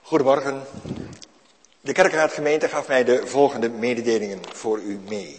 Goedemorgen. De Kerkraadgemeente gaf mij de volgende mededelingen voor u mee.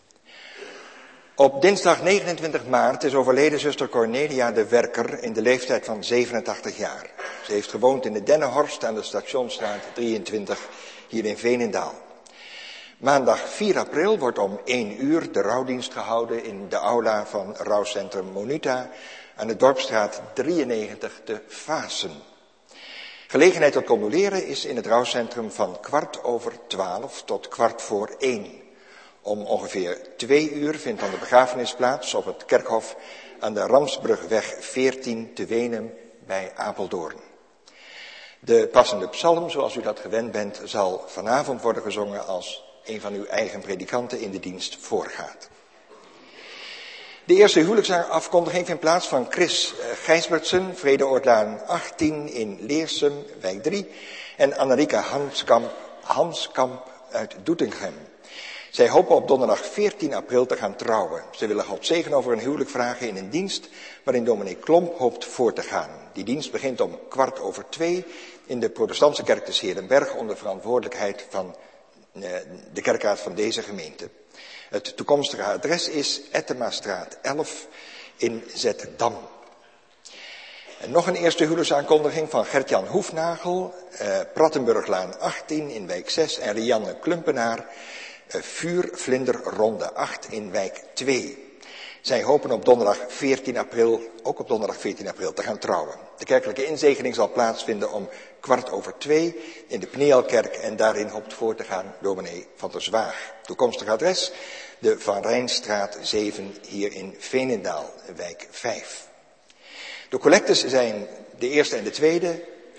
Op dinsdag 29 maart is overleden zuster Cornelia de Werker in de leeftijd van 87 jaar. Ze heeft gewoond in de Dennenhorst aan de Stationsstraat 23 hier in Veenendaal. Maandag 4 april wordt om 1 uur de rouwdienst gehouden in de aula van rouwcentrum Monuta aan de Dorpstraat 93 te Vaassen. Gelegenheid tot condoleren is in het rouwcentrum van 12:15 tot 1:15. Om ongeveer 2 uur vindt dan de begrafenis plaats op het kerkhof aan de Ramsbrugweg 14 te Wenum bij Apeldoorn. De passende psalm, zoals u dat gewend bent, zal vanavond worden gezongen als een van uw eigen predikanten in de dienst voorgaat. De eerste huwelijksafkondiging vindt plaats van Chris Gijsbertsen, Vredeoordlaan 18 in Leersum, wijk 3, en Annarika Hanskamp uit Doetinchem. Zij hopen op donderdag 14 april te gaan trouwen. Ze willen God zegen over hun huwelijk vragen in een dienst waarin dominee Klomp hoopt voor te gaan. Die dienst begint om 2:15 in de protestantse kerk te 's-Heerenberg onder verantwoordelijkheid van de kerkraad van deze gemeente. Het toekomstige adres is Ettemastraat 11 in Zeddam. En nog een eerste huwelijksaankondiging van Gert-Jan Hoefnagel, Prattenburglaan 18 in wijk 6 en Rianne Klumpenaar, Vuurvlinder Ronde 8 in wijk 2. Zij hopen op donderdag 14 april, ook op donderdag 14 april, te gaan trouwen. De kerkelijke inzegening zal plaatsvinden om 2:15 in de Pnielkerk en daarin hoopt voor te gaan dominee van der Zwaag. Toekomstig adres, de Van Rijnstraat 7 hier in Veenendaal, wijk 5. De collectes zijn de eerste en de tweede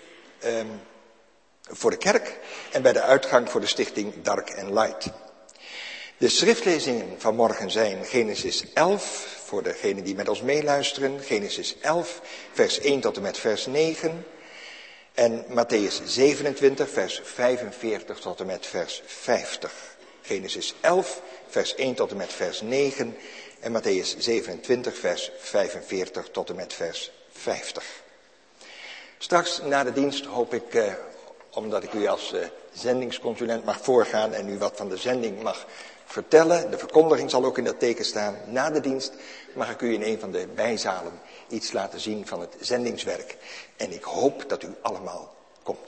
voor de kerk en bij de uitgang voor de stichting Dark and Light. De schriftlezingen van morgen zijn Genesis 11, voor degenen die met ons meeluisteren, Genesis 11, vers 1 tot en met vers 9. En Matthäus 27, vers 45 tot en met vers 50. Genesis 11, vers 1 tot en met vers 9. En Matthäus 27, vers 45 tot en met vers 50. Straks na de dienst hoop ik, omdat ik u als zendingsconsulent mag voorgaan en u wat van de zending mag vertellen. De verkondiging zal ook in dat teken staan. Na de dienst mag ik u in een van de bijzalen iets laten zien van het zendingswerk. En ik hoop dat u allemaal komt.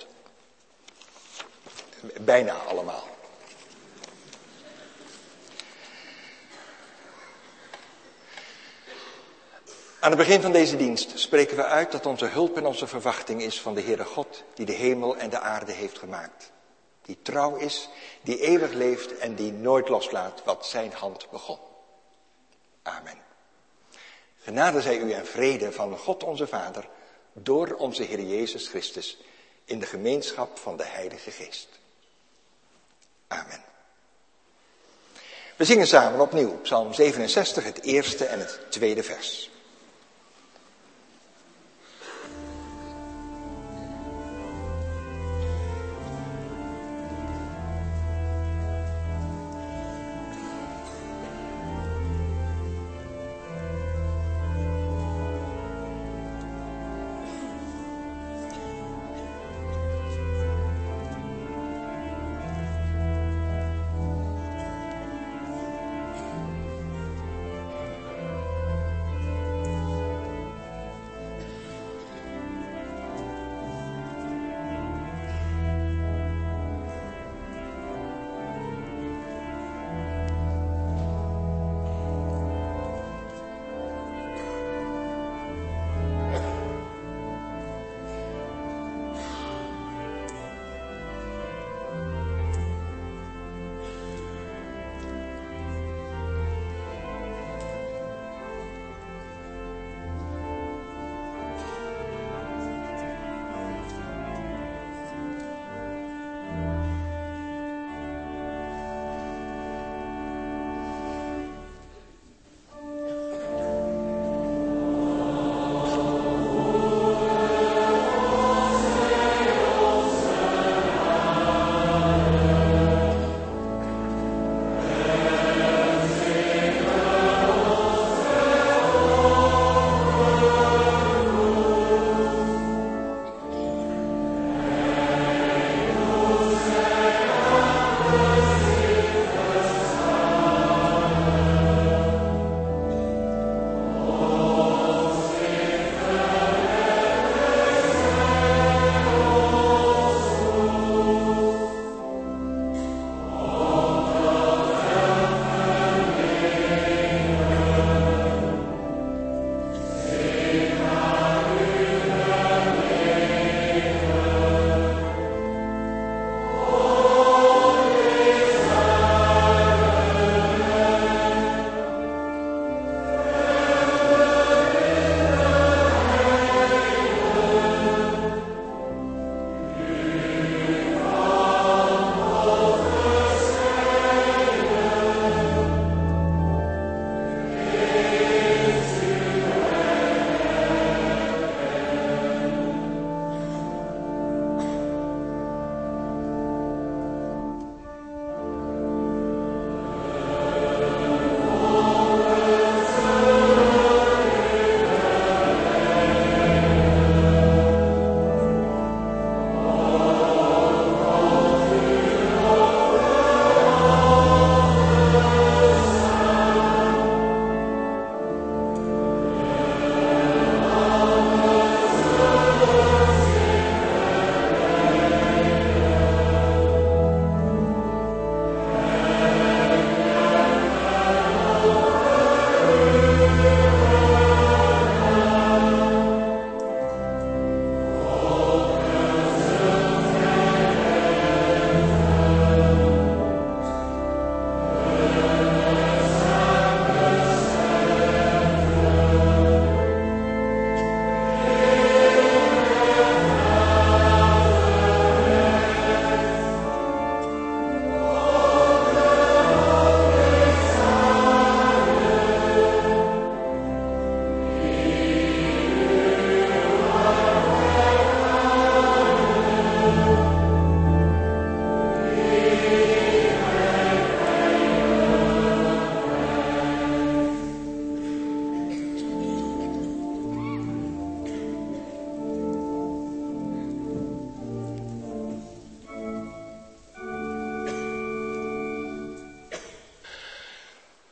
Bijna allemaal. Aan het begin van deze dienst spreken we uit dat onze hulp en onze verwachting is van de Heere God, die de hemel en de aarde heeft gemaakt. Die trouw is, die eeuwig leeft en die nooit loslaat wat zijn hand begon. Amen. Genade zij u en vrede van God onze Vader, door onze Heer Jezus Christus, in de gemeenschap van de Heilige Geest. Amen. We zingen samen opnieuw Psalm 67, het eerste en het tweede vers.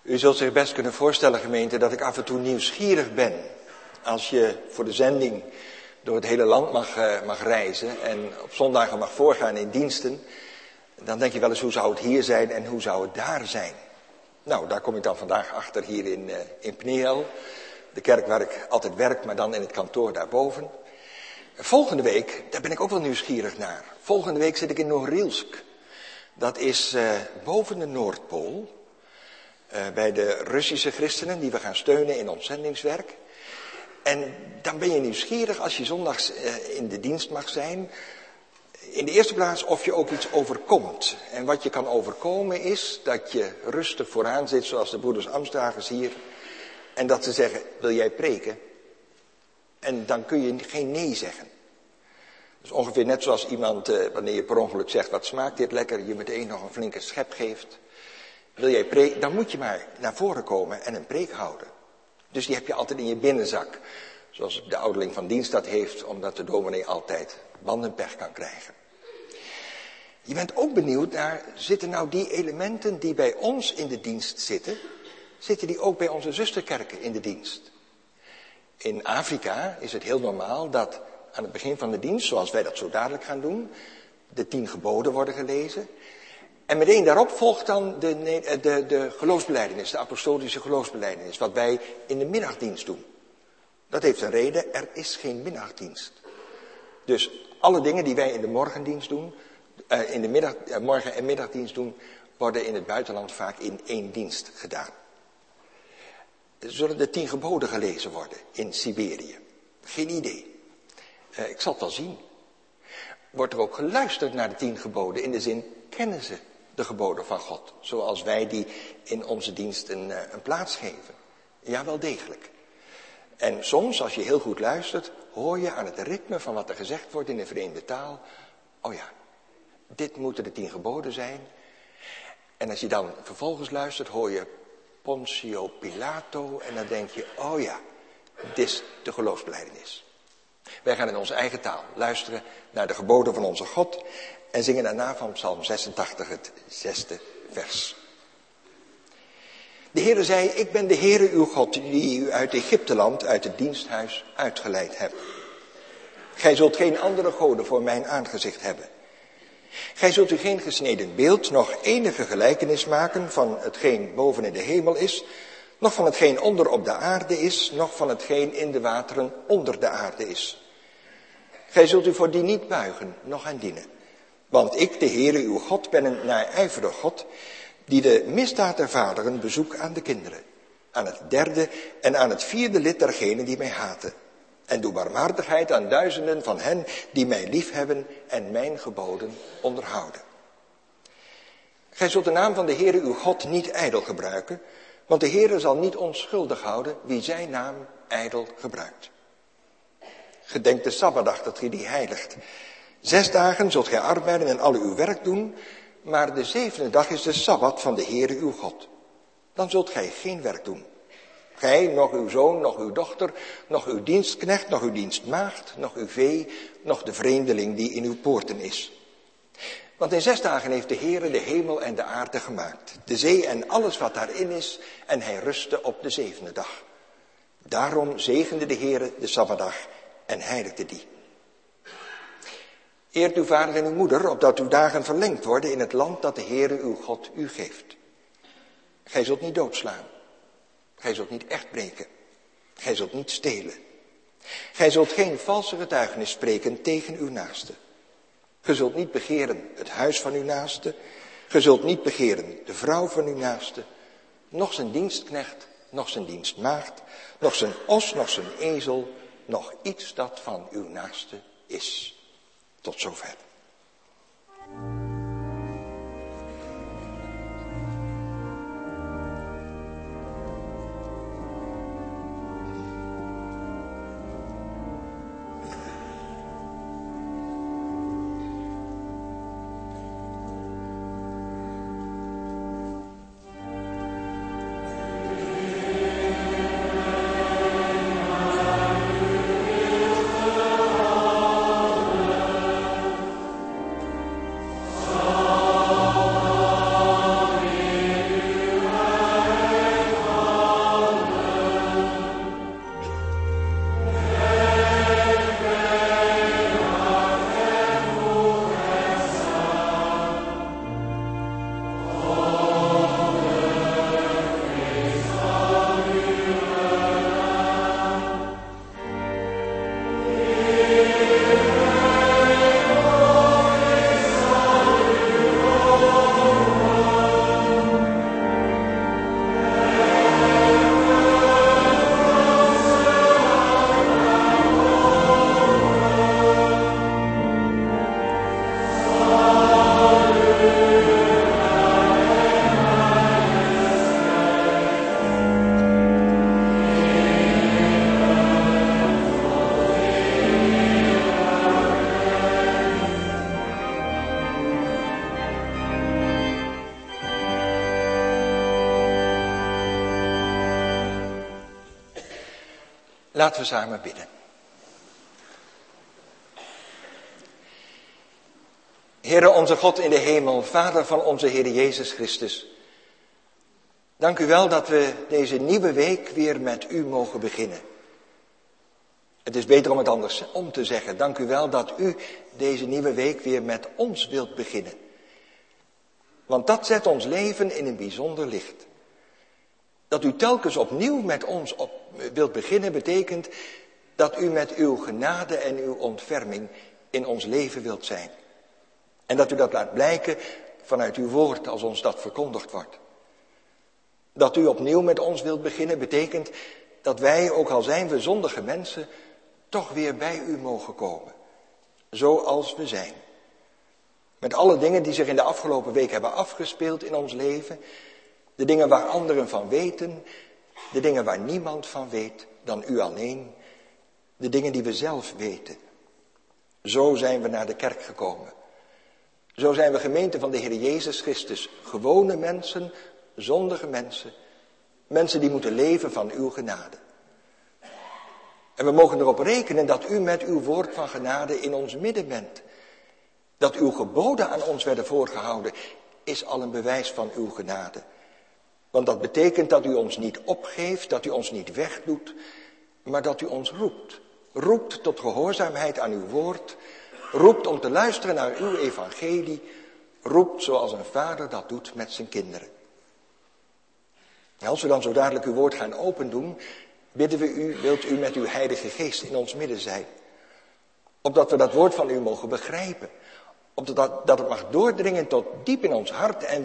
U zult zich best kunnen voorstellen, gemeente, dat ik af en toe nieuwsgierig ben. Als je voor de zending door het hele land mag reizen en op zondagen mag voorgaan in diensten, dan denk je wel eens, hoe zou het hier zijn en hoe zou het daar zijn? Nou, daar kom ik dan vandaag achter hier in Pniel, de kerk waar ik altijd werk, maar dan in het kantoor daarboven. Volgende week, daar ben ik ook wel nieuwsgierig naar. Volgende week zit ik in Norilsk. Dat is boven de Noordpool. Bij de Russische christenen die we gaan steunen in ons zendingswerk. En dan ben je nieuwsgierig als je zondags in de dienst mag zijn. In de eerste plaats of je ook iets overkomt. En wat je kan overkomen is dat je rustig vooraan zit, zoals de broeders Amstragers hier. En dat ze zeggen, wil jij preken? En dan kun je geen nee zeggen. Dus ongeveer net zoals iemand, wanneer je per ongeluk zegt, wat smaakt dit lekker, je meteen nog een flinke schep geeft. Wil jij preken, dan moet je maar naar voren komen en een preek houden. Dus die heb je altijd in je binnenzak. Zoals de ouderling van dienst dat heeft, omdat de dominee altijd bandenpech kan krijgen. Je bent ook benieuwd naar, zitten nou die elementen die bij ons in de dienst zitten, zitten die ook bij onze zusterkerken in de dienst? In Afrika is het heel normaal dat aan het begin van de dienst, zoals wij dat zo dadelijk gaan doen, de 10 geboden worden gelezen. En meteen daarop volgt dan de geloofsbelijdenis, de apostolische geloofsbelijdenis, wat wij in de middagdienst doen. Dat heeft een reden, er is geen middagdienst. Dus alle dingen die wij in de morgendienst doen, in de morgen- en middagdienst doen, worden in het buitenland vaak in 1 dienst gedaan. Zullen de 10 geboden gelezen worden in Siberië? Geen idee. Ik zal het wel zien. Wordt er ook geluisterd naar de 10 geboden in de zin, kennen ze de geboden van God? Zoals wij die in onze dienst een plaats geven. Ja, wel degelijk. En soms, als je heel goed luistert, hoor je aan het ritme van wat er gezegd wordt in een vreemde taal. Oh ja, dit moeten de 10 geboden zijn. En als je dan vervolgens luistert, hoor je Pontio Pilato. En dan denk je, oh ja, dit is de geloofsbelijdenis. Wij gaan in onze eigen taal luisteren naar de geboden van onze God. En zingen daarna van Psalm 86 het 6e vers. De Heere zei, ik ben de Heere uw God, die u uit Egypteland, uit het diensthuis uitgeleid hebt. Gij zult geen andere goden voor mijn aangezicht hebben. Gij zult u geen gesneden beeld, nog enige gelijkenis maken van hetgeen boven in de hemel is, nog van hetgeen onder op de aarde is, nog van hetgeen in de wateren onder de aarde is. Gij zult u voor die niet buigen, noch aan dienen. Want ik, de Heere uw God, ben een naijverig God, die de misdaad der vaderen bezoek aan de kinderen, aan het 3e en aan het 4e lid dergenen die mij haten. En doe barmhartigheid aan duizenden van hen die mij liefhebben en mijn geboden onderhouden. Gij zult de naam van de Heere uw God niet ijdel gebruiken, want de Heere zal niet onschuldig houden wie zijn naam ijdel gebruikt. Gedenk de Sabbatdag dat gij die heiligt. 6 dagen zult gij arbeiden en al uw werk doen, maar de 7e dag is de Sabbat van de Heere uw God. Dan zult gij geen werk doen. Gij, nog uw zoon, nog uw dochter, nog uw dienstknecht, nog uw dienstmaagd, nog uw vee, nog de vreemdeling die in uw poorten is. Want in 6 dagen heeft de Heere de hemel en de aarde gemaakt, de zee en alles wat daarin is, en hij rustte op de 7e dag. Daarom zegende de Heere de Sabbatdag en heiligde die. Eert uw vader en uw moeder, opdat uw dagen verlengd worden in het land dat de Heere uw God u geeft. Gij zult niet doodslaan. Gij zult niet echt breken. Gij zult niet stelen. Gij zult geen valse getuigenis spreken tegen uw naaste. Gij zult niet begeren het huis van uw naaste. Gij zult niet begeren de vrouw van uw naaste. Nog zijn dienstknecht, nog zijn dienstmaagd, nog zijn os, nog zijn ezel, nog iets dat van uw naaste is. Tot zover. Laten we samen bidden. Heere onze God in de hemel, Vader van onze Heer Jezus Christus. Dank u wel dat we deze nieuwe week weer met u mogen beginnen. Het is beter om het andersom te zeggen. Dank u wel dat u deze nieuwe week weer met ons wilt beginnen. Want dat zet ons leven in een bijzonder licht. Dat u telkens opnieuw met ons wilt beginnen betekent dat u met uw genade en uw ontferming in ons leven wilt zijn. En dat u dat laat blijken vanuit uw woord als ons dat verkondigd wordt. Dat u opnieuw met ons wilt beginnen betekent dat wij, ook al zijn we zondige mensen, toch weer bij u mogen komen. Zoals we zijn. Met alle dingen die zich in de afgelopen week hebben afgespeeld in ons leven. De dingen waar anderen van weten. De dingen waar niemand van weet dan u alleen. De dingen die we zelf weten. Zo zijn we naar de kerk gekomen. Zo zijn we gemeente van de Heer Jezus Christus. Gewone mensen, zondige mensen. Mensen die moeten leven van uw genade. En we mogen erop rekenen dat u met uw woord van genade in ons midden bent. Dat uw geboden aan ons werden voorgehouden, is al een bewijs van uw genade. Want dat betekent dat u ons niet opgeeft, dat u ons niet wegdoet, maar dat u ons roept. Roept tot gehoorzaamheid aan uw woord. Roept om te luisteren naar uw evangelie. Roept zoals een vader dat doet met zijn kinderen. En als we dan zo dadelijk uw woord gaan opendoen, bidden we u, wilt u met uw Heilige Geest in ons midden zijn. Opdat we dat woord van u mogen begrijpen. Opdat het mag doordringen tot diep in ons hart en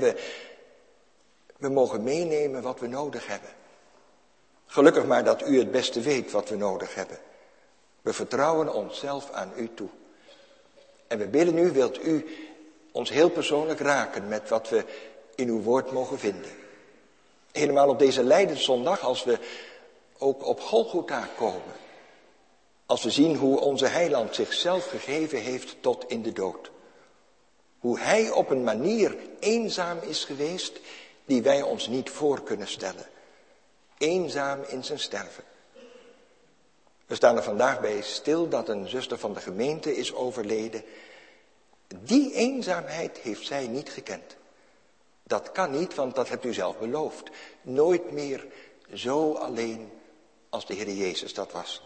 we mogen meenemen wat we nodig hebben. Gelukkig maar dat u het beste weet wat we nodig hebben. We vertrouwen onszelf aan u toe. En we bidden u, wilt u ons heel persoonlijk raken met wat we in uw woord mogen vinden. Helemaal op deze Lijdenszondag, als we ook op Golgotha komen. Als we zien hoe onze heiland zichzelf gegeven heeft tot in de dood. Hoe hij op een manier eenzaam is geweest die wij ons niet voor kunnen stellen. Eenzaam in zijn sterven. We staan er vandaag bij stil dat een zuster van de gemeente is overleden. Die eenzaamheid heeft zij niet gekend. Dat kan niet, want dat hebt u zelf beloofd. Nooit meer zo alleen als de Heer Jezus dat was.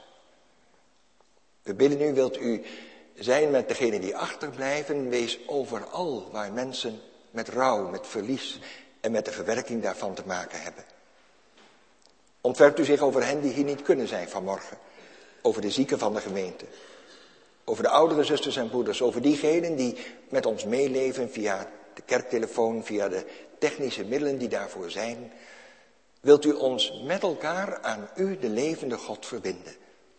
We bidden u, wilt u zijn met degenen die achterblijven. Wees overal waar mensen met rouw, met verlies en met de verwerking daarvan te maken hebben. Ontfermt u zich over hen die hier niet kunnen zijn vanmorgen. Over de zieken van de gemeente. Over de oudere zusters en broeders. Over diegenen die met ons meeleven via de kerktelefoon, via de technische middelen die daarvoor zijn. Wilt u ons met elkaar aan u, de levende God, verbinden.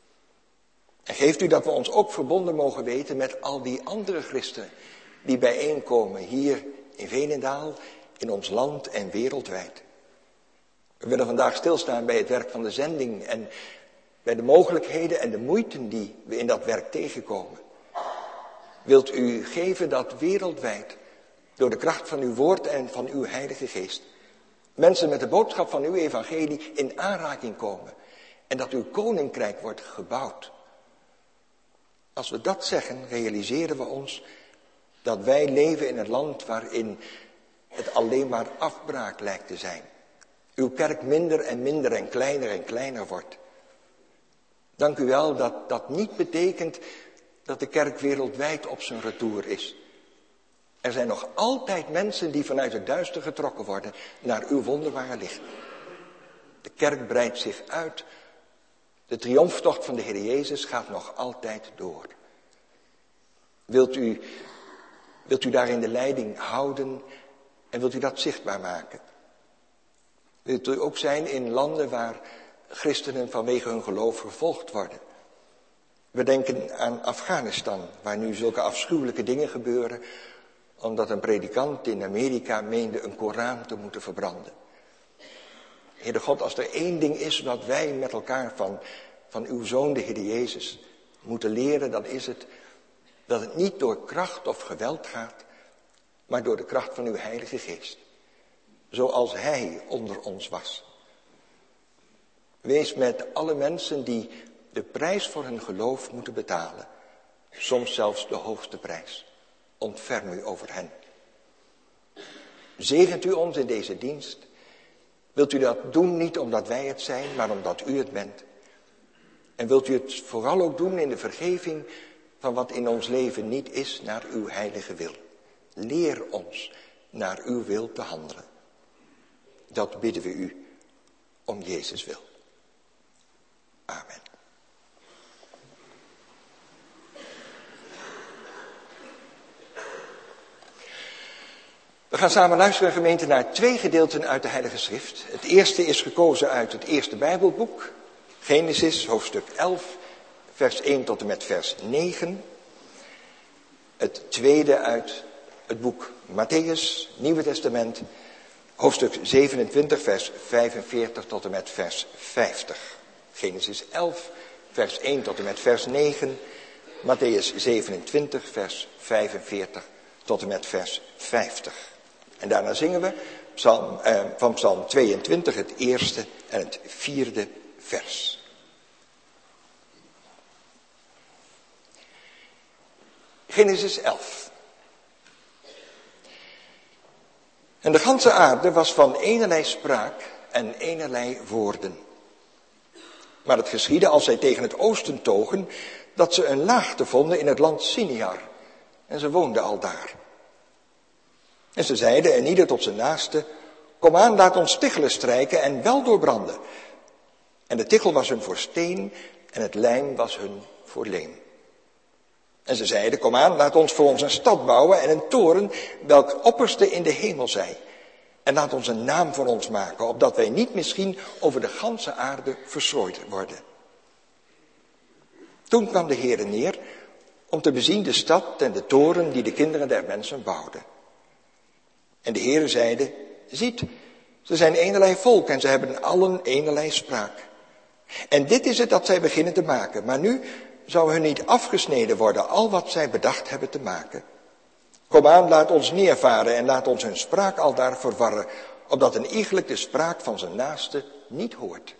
En geeft u dat we ons ook verbonden mogen weten met al die andere christenen die bijeenkomen hier in Veenendaal, in ons land en wereldwijd. We willen vandaag stilstaan bij het werk van de zending en bij de mogelijkheden en de moeiten die we in dat werk tegenkomen. Wilt u geven dat wereldwijd, door de kracht van uw woord en van uw Heilige Geest, mensen met de boodschap van uw evangelie in aanraking komen en dat uw koninkrijk wordt gebouwd. Als we dat zeggen, realiseren we ons dat wij leven in een land waarin het alleen maar afbraak lijkt te zijn. Uw kerk minder en minder en kleiner wordt. Dank u wel dat dat niet betekent dat de kerk wereldwijd op zijn retour is. Er zijn nog altijd mensen die vanuit het duister getrokken worden naar uw wonderbare licht. De kerk breidt zich uit. De triomftocht van de Heer Jezus gaat nog altijd door. Wilt u daarin de leiding houden en wilt u dat zichtbaar maken? Wilt u ook zijn in landen waar christenen vanwege hun geloof vervolgd worden? We denken aan Afghanistan, waar nu zulke afschuwelijke dingen gebeuren, omdat een predikant in Amerika meende een Koran te moeten verbranden. Heere God, als er één ding is wat wij met elkaar van uw Zoon, de Heer Jezus, moeten leren, dan is het dat het niet door kracht of geweld gaat, maar door de kracht van uw Heilige Geest. Zoals Hij onder ons was. Wees met alle mensen die de prijs voor hun geloof moeten betalen. Soms zelfs de hoogste prijs. Ontferm u over hen. Zegent u ons in deze dienst. Wilt u dat doen niet omdat wij het zijn, maar omdat u het bent. En wilt u het vooral ook doen in de vergeving van wat in ons leven niet is naar uw heilige wil. Leer ons naar uw wil te handelen. Dat bidden we u om Jezus wil. Amen. We gaan samen luisteren, gemeente, naar 2 gedeelten uit de Heilige Schrift. Het eerste is gekozen uit het eerste Bijbelboek, Genesis, hoofdstuk 11, vers 1 tot en met vers 9. Het tweede uit het boek Mattheüs, Nieuwe Testament, hoofdstuk 27, vers 45 tot en met vers 50. Genesis 11, vers 1 tot en met vers 9. Mattheüs 27, vers 45 tot en met vers 50. En daarna zingen we van Psalm 22 het eerste en het 4e vers. Genesis 11. En de ganse aarde was van enerlei spraak en enerlei woorden. Maar het geschiedde als zij tegen het oosten togen, dat ze een laagte vonden in het land Siniar. En ze woonden al daar. En ze zeiden, en ieder tot zijn naaste, kom aan, laat ons tichelen strijken en wel doorbranden. En de tichel was hun voor steen en het lijm was hun voor leem. En ze zeiden, kom aan, laat ons voor ons een stad bouwen en een toren, welk opperste in de hemel zij. En laat ons een naam voor ons maken, opdat wij niet misschien over de ganse aarde verschrooid worden. Toen kwam de Heere neer om te bezien de stad en de toren die de kinderen der mensen bouwden. En de Heere zeide, ziet, ze zijn eenerlei volk en ze hebben allen eenerlei spraak. En dit is het dat zij beginnen te maken, maar nu zou hun niet afgesneden worden al wat zij bedacht hebben te maken. Kom aan, laat ons neervaren en laat ons hun spraak aldaar verwarren, opdat een iegelijk de spraak van zijn naaste niet hoort.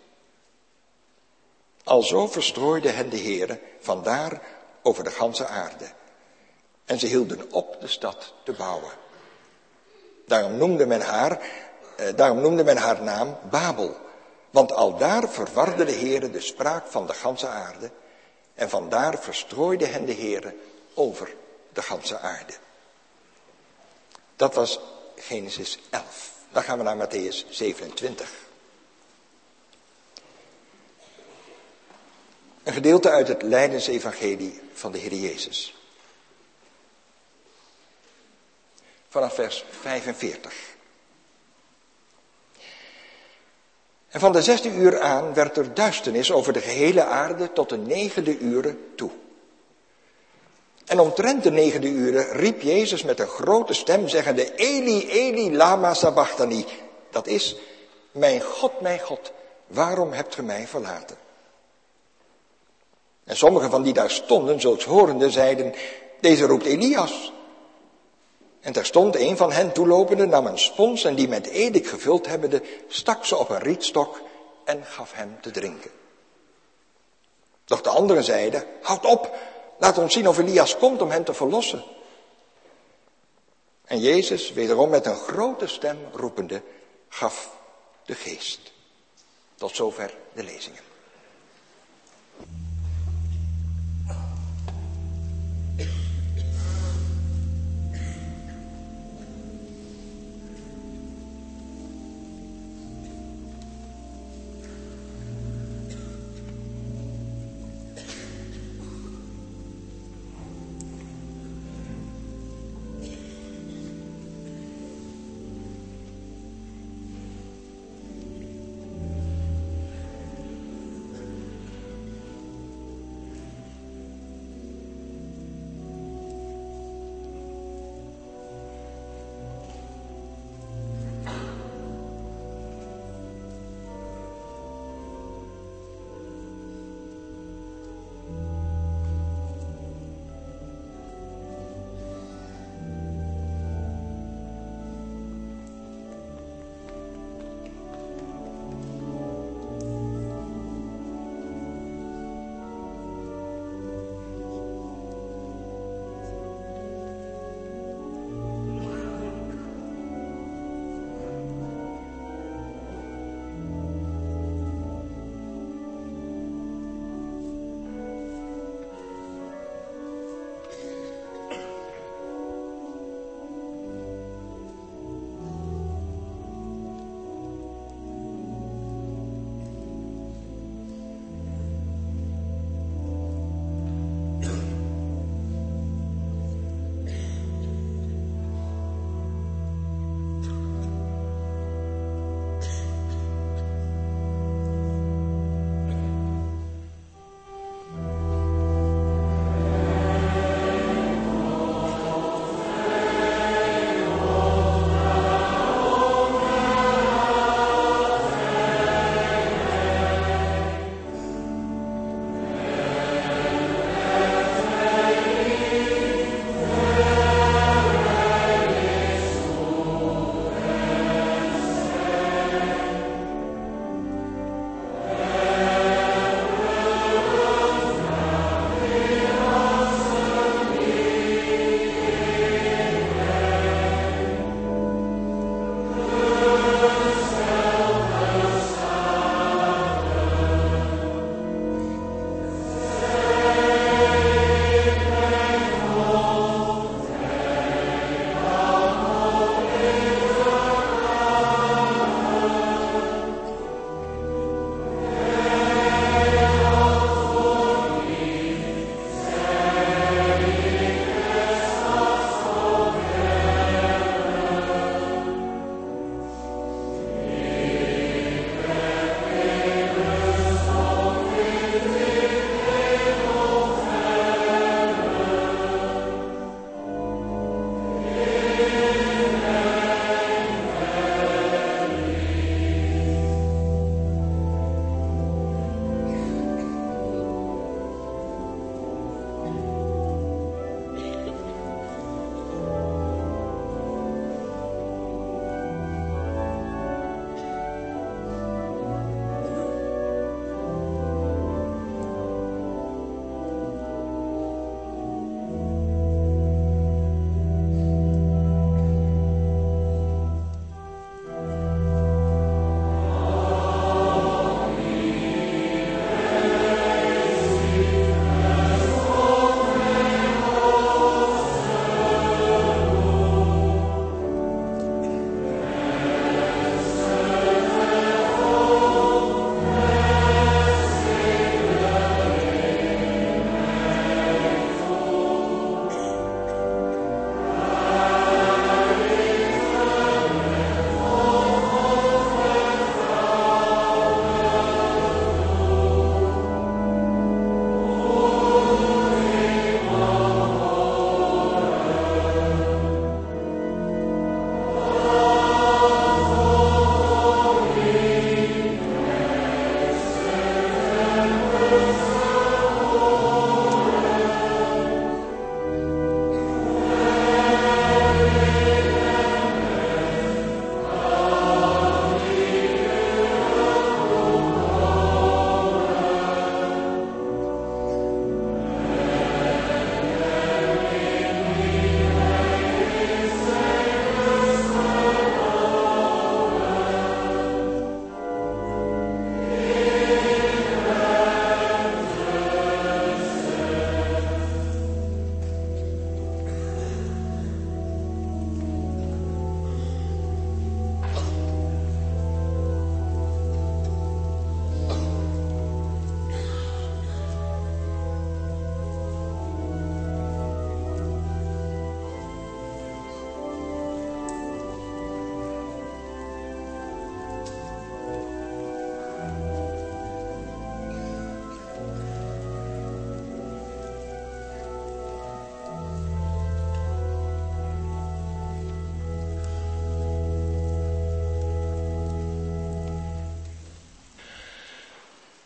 Alzo verstrooide hen de Heere vandaar over de ganse aarde. En ze hielden op de stad te bouwen. Daarom noemde men haar naam Babel. Want aldaar verwarde de Heere de spraak van de ganse aarde. En vandaar verstrooide hen de Heere over de ganse aarde. Dat was Genesis 11. Dan gaan we naar Mattheüs 27. Een gedeelte uit het lijdensevangelie van de Heer Jezus. Vanaf vers 45. En van de 6e uur aan werd er duisternis over de gehele aarde tot de 9e uur toe. En omtrent de 9e uur riep Jezus met een grote stem zeggende, Eli, Eli, lama sabachthani. Dat is, mijn God, waarom hebt ge mij verlaten? En sommigen van die daar stonden, zulks horende, zeiden, deze roept Elias. En terstond een van hen toelopende nam een spons en die met edik gevuld hebbende, stak ze op een rietstok en gaf hem te drinken. Doch de anderen zeiden, houd op, laat ons zien of Elias komt om hem te verlossen. En Jezus, wederom met een grote stem roepende, gaf de geest. Tot zover de lezingen.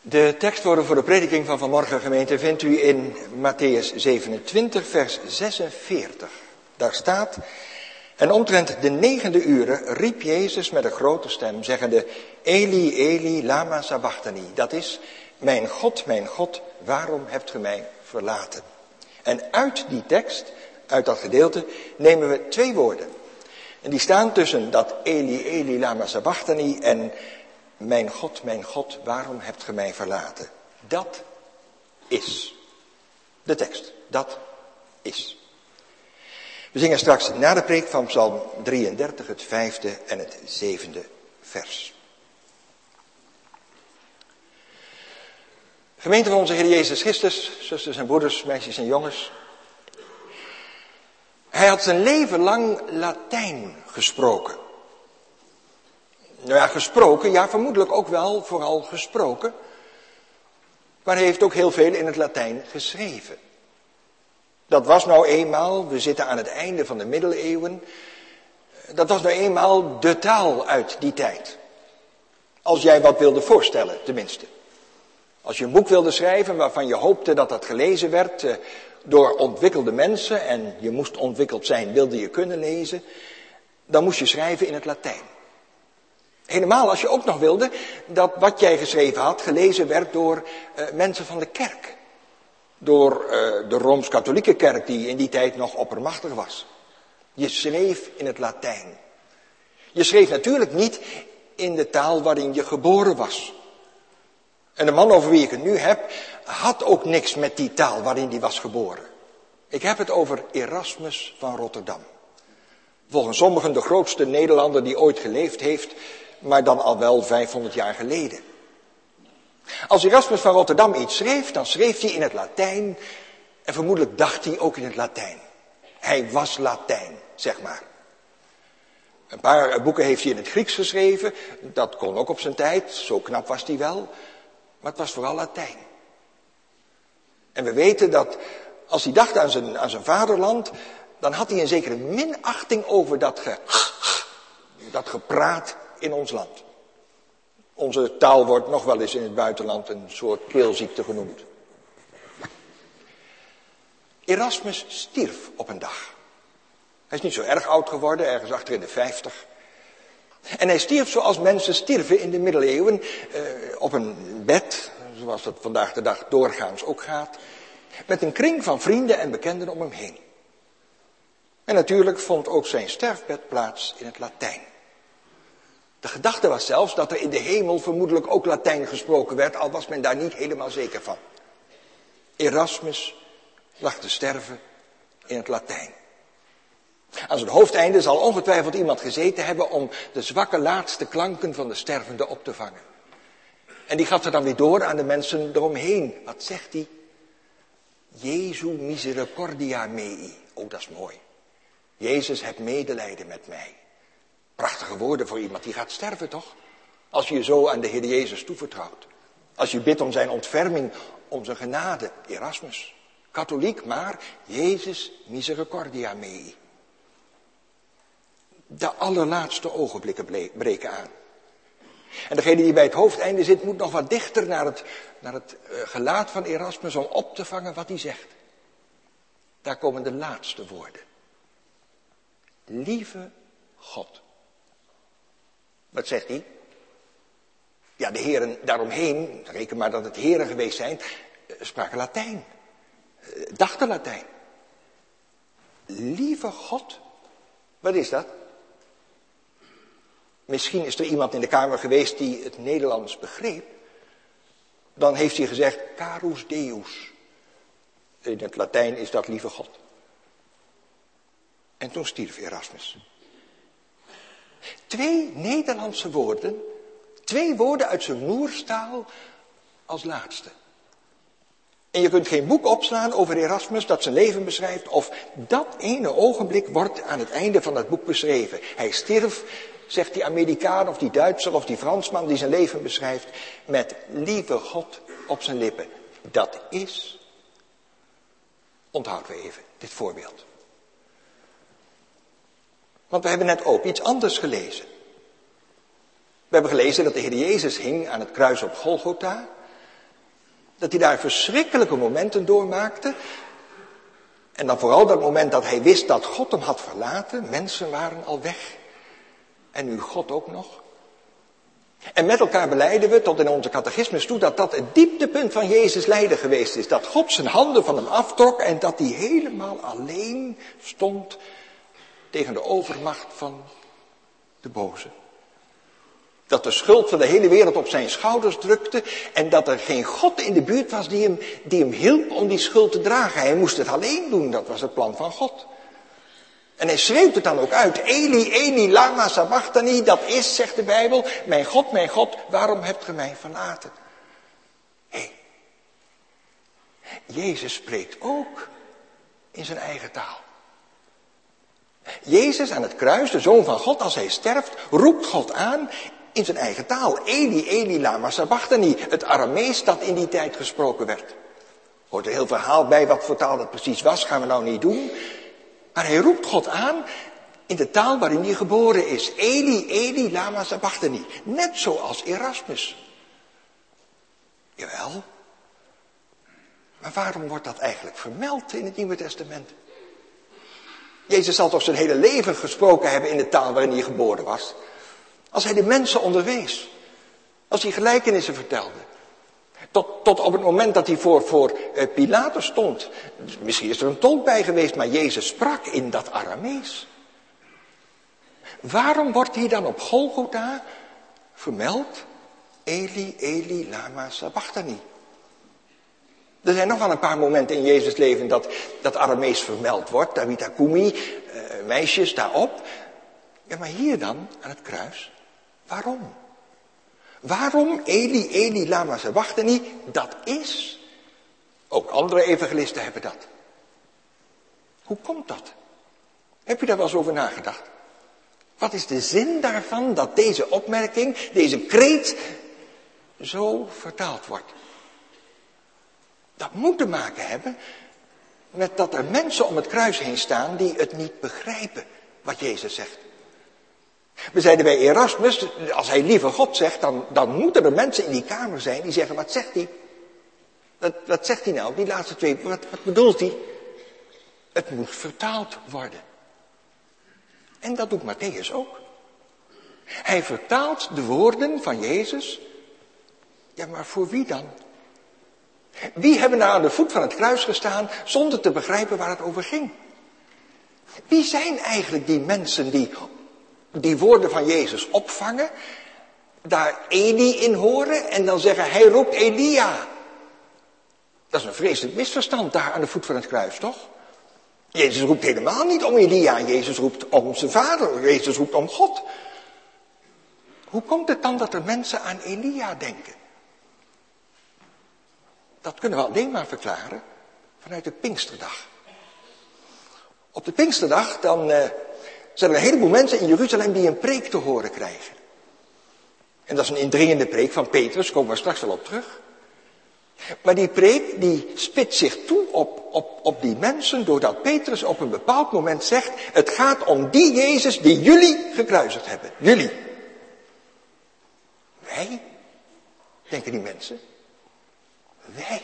De tekstwoorden voor de prediking van vanmorgen, gemeente, vindt u in Mattheüs 27, vers 46. Daar staat: En omtrent de 9e uren riep Jezus met een grote stem, zeggende: Eli, Eli, lama sabachthani. Dat is: mijn God, waarom hebt ge mij verlaten? En uit die tekst, uit dat gedeelte, nemen we 2 woorden. En die staan tussen dat Eli, Eli, lama sabachthani en mijn God, waarom hebt ge mij verlaten? Dat is de tekst. Dat is. We zingen straks na de preek van Psalm 33 het 5e en het 7e vers. Gemeente van onze Heer Jezus Christus, zusters en broeders, meisjes en jongens. Hij had zijn leven lang Latijn gesproken. Nou ja, gesproken, ja, vermoedelijk ook wel, vooral gesproken. Maar hij heeft ook heel veel in het Latijn geschreven. Dat was nou eenmaal, we zitten aan het einde van de middeleeuwen, dat was nou eenmaal de taal uit die tijd. Als jij wat wilde voorstellen, tenminste. Als je een boek wilde schrijven waarvan je hoopte dat dat gelezen werd door ontwikkelde mensen, en je moest ontwikkeld zijn, wilde je kunnen lezen, dan moest je schrijven in het Latijn. Helemaal als je ook nog wilde dat wat jij geschreven had gelezen werd door mensen van de kerk. Door de Rooms-Katholieke kerk die in die tijd nog oppermachtig was. Je schreef in het Latijn. Je schreef natuurlijk niet in de taal waarin je geboren was. En de man over wie ik het nu heb, had ook niks met die taal waarin hij was geboren. Ik heb het over Erasmus van Rotterdam. Volgens sommigen de grootste Nederlander die ooit geleefd heeft, maar dan al wel 500 jaar geleden. Als Erasmus van Rotterdam iets schreef, dan schreef hij in het Latijn. En vermoedelijk dacht hij ook in het Latijn. Hij was Latijn, zeg maar. Een paar boeken heeft hij in het Grieks geschreven. Dat kon ook op zijn tijd, zo knap was hij wel. Maar het was vooral Latijn. En we weten dat als hij dacht aan zijn vaderland, dan had hij een zekere minachting over dat gepraat in ons land. Onze taal wordt nog wel eens in het buitenland een soort keelziekte genoemd. Erasmus stierf op een dag. Hij is niet zo erg oud geworden, ergens achter in de 50. En hij stierf zoals mensen stierven in de middeleeuwen, op een bed, zoals dat vandaag de dag doorgaans ook gaat, met een kring van vrienden en bekenden om hem heen. En natuurlijk vond ook zijn sterfbed plaats in het Latijn. De gedachte was zelfs dat er in de hemel vermoedelijk ook Latijn gesproken werd, al was men daar niet helemaal zeker van. Erasmus lag te sterven in het Latijn. Aan zijn hoofdeinde zal ongetwijfeld iemand gezeten hebben om de zwakke laatste klanken van de stervende op te vangen. En die gaf ze dan weer door aan de mensen eromheen. Wat zegt hij? Jesu misericordia mei. Oh, dat is mooi. Jezus, heb medelijden met mij. Prachtige woorden voor iemand die gaat sterven, toch? Als je je zo aan de Heer Jezus toevertrouwt. Als je bidt om zijn ontferming, om zijn genade. Erasmus, katholiek, maar Jezus misericordia mei. De allerlaatste ogenblikken breken aan. En degene die bij het hoofdeinde zit, moet nog wat dichter naar het gelaat van Erasmus om op te vangen wat hij zegt. Daar komen de laatste woorden. Lieve God. Wat zegt hij? Ja, de heren daaromheen, reken maar dat het heren geweest zijn, spraken Latijn. Dachten Latijn. Lieve God. Wat is dat? Misschien is er iemand in de kamer geweest die het Nederlands begreep. Dan heeft hij gezegd, carus Deus. In het Latijn is dat lieve God. En toen stierf Erasmus. 2 Nederlandse woorden, 2 woorden uit zijn moerstaal als laatste. En je kunt geen boek opslaan over Erasmus dat zijn leven beschrijft, of dat ene ogenblik wordt aan het einde van dat boek beschreven. Hij stierf, zegt die Amerikaan of die Duitser of die Fransman die zijn leven beschrijft, met lieve God op zijn lippen. Dat is, onthouden we even, dit voorbeeld. Want we hebben net ook iets anders gelezen. We hebben gelezen dat de Heer Jezus hing aan het kruis op Golgotha. Dat hij daar verschrikkelijke momenten doormaakte. En dan vooral dat moment dat hij wist dat God hem had verlaten. Mensen waren al weg. En nu God ook nog. En met elkaar belijden we tot in onze catechismus toe dat dat het dieptepunt van Jezus lijden geweest is. Dat God zijn handen van hem aftrok en dat hij helemaal alleen stond tegen de overmacht van de boze. Dat de schuld van de hele wereld op zijn schouders drukte en dat er geen God in de buurt was die hem hielp om die schuld te dragen. Hij moest het alleen doen, dat was het plan van God. En hij schreeuwt het dan ook uit. Eli, Eli, lama sabachthani. Dat is, zegt de Bijbel, mijn God, waarom hebt ge mij verlaten? Hé, Jezus spreekt ook in zijn eigen taal. Jezus aan het kruis, de Zoon van God, als hij sterft, roept God aan in zijn eigen taal. Eli, Eli, lama sabachthani. Het Aramees dat in die tijd gesproken werd. Er hoort een heel verhaal bij wat voor taal dat precies was, gaan we nou niet doen. Maar hij roept God aan in de taal waarin hij geboren is. Eli, Eli, lama sabachthani. Net zoals Erasmus. Jawel. Maar waarom wordt dat eigenlijk vermeld in het Nieuwe Testament? Jezus zal toch zijn hele leven gesproken hebben in de taal waarin hij geboren was. Als hij de mensen onderwees. Als hij gelijkenissen vertelde. Tot op het moment dat hij voor Pilatus stond. Misschien is er een tolk bij geweest, maar Jezus sprak in dat Aramees. Waarom wordt hier dan op Golgotha vermeld? Eli, Eli, lama sabachthani. Er zijn nog wel een paar momenten in Jezus' leven dat Aramees vermeld wordt. Tabitha Kumi, meisjes daarop. Ja, maar hier dan, aan het kruis. Waarom? Waarom Eli, Eli, lama sabachthani? Dat is. Ook andere evangelisten hebben dat. Hoe komt dat? Heb je daar wel eens over nagedacht? Wat is de zin daarvan dat deze opmerking, deze kreet, zo vertaald wordt? Dat moet te maken hebben met dat er mensen om het kruis heen staan die het niet begrijpen wat Jezus zegt. We zeiden bij Erasmus, als hij lieve God zegt, dan moeten er mensen in die kamer zijn die zeggen, wat zegt hij? Wat zegt hij nou, die laatste twee, wat bedoelt hij? Het moet vertaald worden. En dat doet Matthäus ook. Hij vertaalt de woorden van Jezus. Ja, maar voor wie dan? Wie hebben nou aan de voet van het kruis gestaan zonder te begrijpen waar het over ging? Wie zijn eigenlijk die mensen die woorden van Jezus opvangen, daar Eli in horen en dan zeggen, hij roept Elia. Dat is een vreselijk misverstand daar aan de voet van het kruis, toch? Jezus roept helemaal niet om Elia, Jezus roept om zijn vader, Jezus roept om God. Hoe komt het dan dat er mensen aan Elia denken? Dat kunnen we alleen maar verklaren vanuit de Pinksterdag. Op de Pinksterdag dan zijn er een heleboel mensen in Jeruzalem die een preek te horen krijgen. En dat is een indringende preek van Petrus, komen we straks wel op terug. Maar die preek die spitst zich toe op die mensen doordat Petrus op een bepaald moment zegt, het gaat om die Jezus die jullie gekruisigd hebben. Jullie. Wij? Denken die mensen. Wij?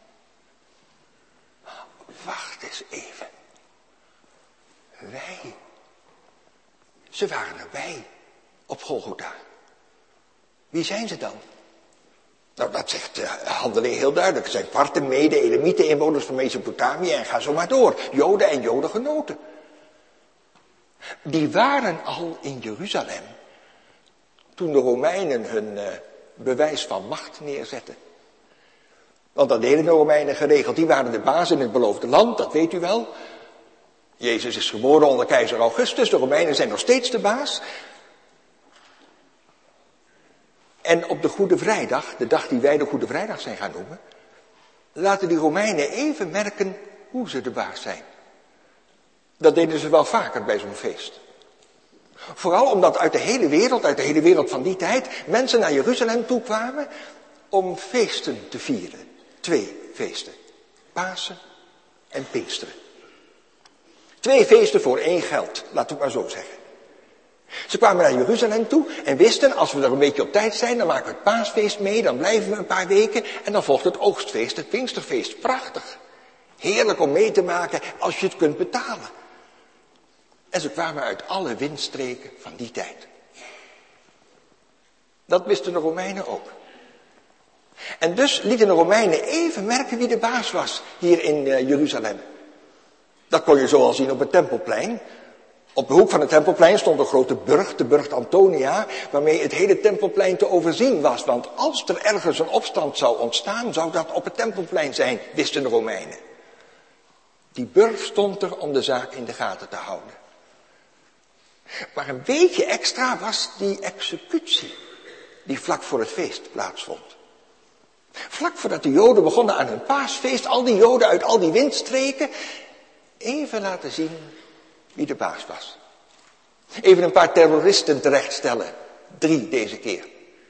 Wacht eens even. Wij. Ze waren erbij op Golgotha. Wie zijn ze dan? Nou, dat zegt de Handeling heel duidelijk. Het zijn Parten, Mede, Elamieten, inwoners van Mesopotamië en ga zo maar door. Joden en Jodengenoten. Die waren al in Jeruzalem toen de Romeinen hun bewijs van macht neerzetten. Want dat deden de Romeinen geregeld. Die waren de baas in het beloofde land, dat weet u wel. Jezus is geboren onder keizer Augustus. De Romeinen zijn nog steeds de baas. En op de Goede Vrijdag, de dag die wij de Goede Vrijdag zijn gaan noemen, laten die Romeinen even merken hoe ze de baas zijn. Dat deden ze wel vaker bij zo'n feest. Vooral omdat uit de hele wereld van die tijd, mensen naar Jeruzalem toe kwamen om feesten te vieren. 2 feesten. Pasen en Pinksteren. 2 feesten voor 1 geld, laten we het maar zo zeggen. Ze kwamen naar Jeruzalem toe en wisten, als we er een beetje op tijd zijn, dan maken we het paasfeest mee, dan blijven we een paar weken en dan volgt het oogstfeest, het Pinksterfeest. Prachtig. Heerlijk om mee te maken als je het kunt betalen. En ze kwamen uit alle windstreken van die tijd. Dat wisten de Romeinen ook. En dus lieten de Romeinen even merken wie de baas was hier in Jeruzalem. Dat kon je zo al zien op het Tempelplein. Op de hoek van het Tempelplein stond een grote burcht, de burcht Antonia, waarmee het hele Tempelplein te overzien was. Want als er ergens een opstand zou ontstaan, zou dat op het Tempelplein zijn, wisten de Romeinen. Die burcht stond er om de zaak in de gaten te houden. Maar een beetje extra was die executie die vlak voor het feest plaatsvond. Vlak voordat de Joden begonnen aan hun paasfeest, al die Joden uit al die windstreken, even laten zien wie de baas was. Even een paar terroristen terechtstellen. 3 deze keer.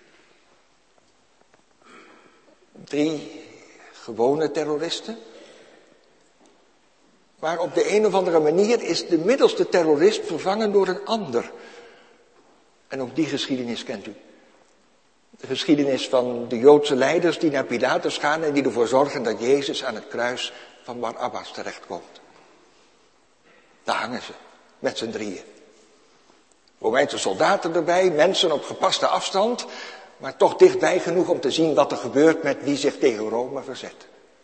3 gewone terroristen. Maar op de een of andere manier is de middelste terrorist vervangen door een ander. En ook die geschiedenis kent u. De geschiedenis van de Joodse leiders die naar Pilatus gaan en die ervoor zorgen dat Jezus aan het kruis van Barabbas terechtkomt. Daar hangen ze, met z'n 3. Romeinse soldaten erbij, mensen op gepaste afstand, maar toch dichtbij genoeg om te zien wat er gebeurt met wie zich tegen Rome verzet.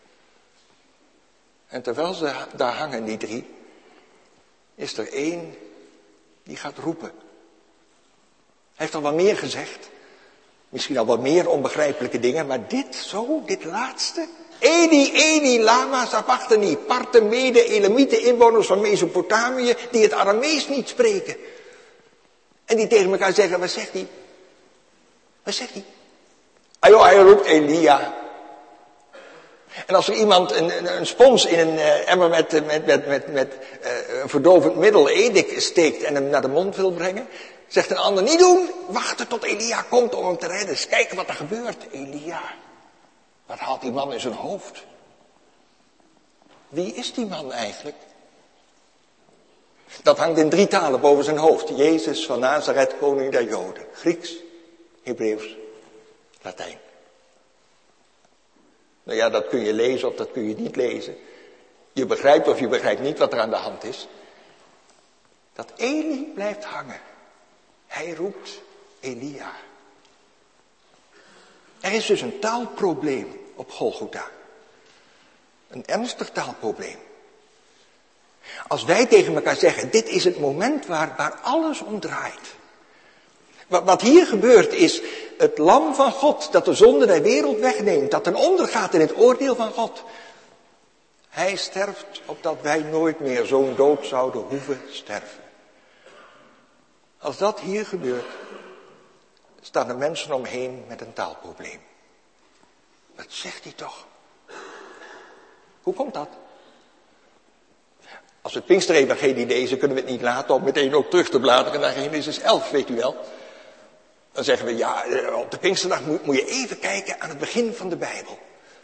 En terwijl ze daar hangen, die 3, is er 1 die gaat roepen. Hij heeft al wat meer gezegd. Misschien al wat meer onbegrijpelijke dingen, maar dit laatste. Eli, Eli, lama sabachthani, Parten, Mede, Elamieten, inwoners van Mesopotamië, die het Aramees niet spreken. En die tegen elkaar zeggen, wat zegt hij? Wat zegt hij? Ajo, hij roept Elia. En als er iemand een spons in een emmer met een verdovend middel, edik, steekt en hem naar de mond wil brengen, zegt een ander, niet doen, wachten tot Elia komt om hem te redden. Eens kijken wat er gebeurt. Elia, wat haalt die man in zijn hoofd? Wie is die man eigenlijk? Dat hangt in 3 talen boven zijn hoofd. Jezus van Nazareth, koning der Joden. Grieks, Hebreeuws, Latijn. Nou ja, dat kun je lezen of dat kun je niet lezen. Je begrijpt of je begrijpt niet wat er aan de hand is. Dat Eli blijft hangen. Hij roept Elia. Er is dus een taalprobleem op Golgotha. Een ernstig taalprobleem. Als wij tegen elkaar zeggen, dit is het moment waar alles om draait. Wat hier gebeurt is het lam van God dat de zonde der wereld wegneemt. Dat ten onder gaat in het oordeel van God. Hij sterft opdat wij nooit meer zo'n dood zouden hoeven sterven. Als dat hier gebeurt, staan er mensen omheen met een taalprobleem. Wat zegt hij toch? Hoe komt dat? Als we het Pinksterevangelie lezen, kunnen we het niet laten om meteen ook terug te bladeren naar Genesis 11, weet u wel. Dan zeggen we, ja, op de Pinksterdag moet je even kijken aan het begin van de Bijbel.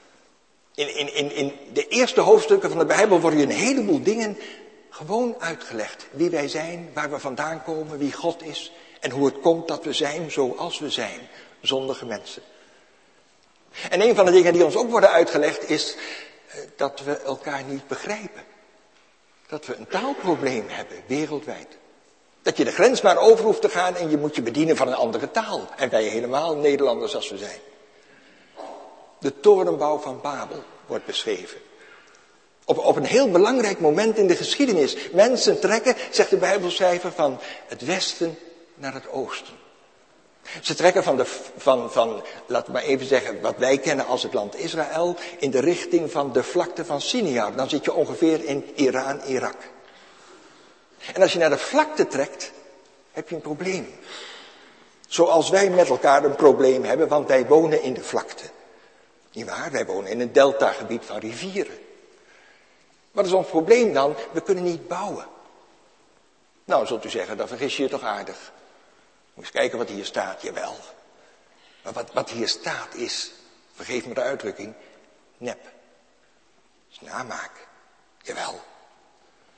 In de eerste hoofdstukken van de Bijbel worden een heleboel dingen gewoon uitgelegd. Wie wij zijn, waar we vandaan komen, wie God is en hoe het komt dat we zijn zoals we zijn, zondige mensen. En een van de dingen die ons ook worden uitgelegd is dat we elkaar niet begrijpen. Dat we een taalprobleem hebben, wereldwijd. Dat je de grens maar over hoeft te gaan en je moet je bedienen van een andere taal. En wij helemaal Nederlanders als we zijn. De torenbouw van Babel wordt beschreven. Op een heel belangrijk moment in de geschiedenis. Mensen trekken, zegt de Bijbelschrijver, van het westen naar het oosten. Ze trekken van, laten we maar even zeggen, wat wij kennen als het land Israël, in de richting van de vlakte van Sinjar. Dan zit je ongeveer in Iran, Irak. En als je naar de vlakte trekt, heb je een probleem. Zoals wij met elkaar een probleem hebben, want wij wonen in de vlakte. Niet waar? Wij wonen in een deltagebied van rivieren. Wat is ons probleem dan? We kunnen niet bouwen. Nou, zult u zeggen, dan vergis je je toch aardig. Moet eens kijken wat hier staat, jawel. Maar wat hier staat is, vergeef me de uitdrukking, nep. Dat is namaak, jawel.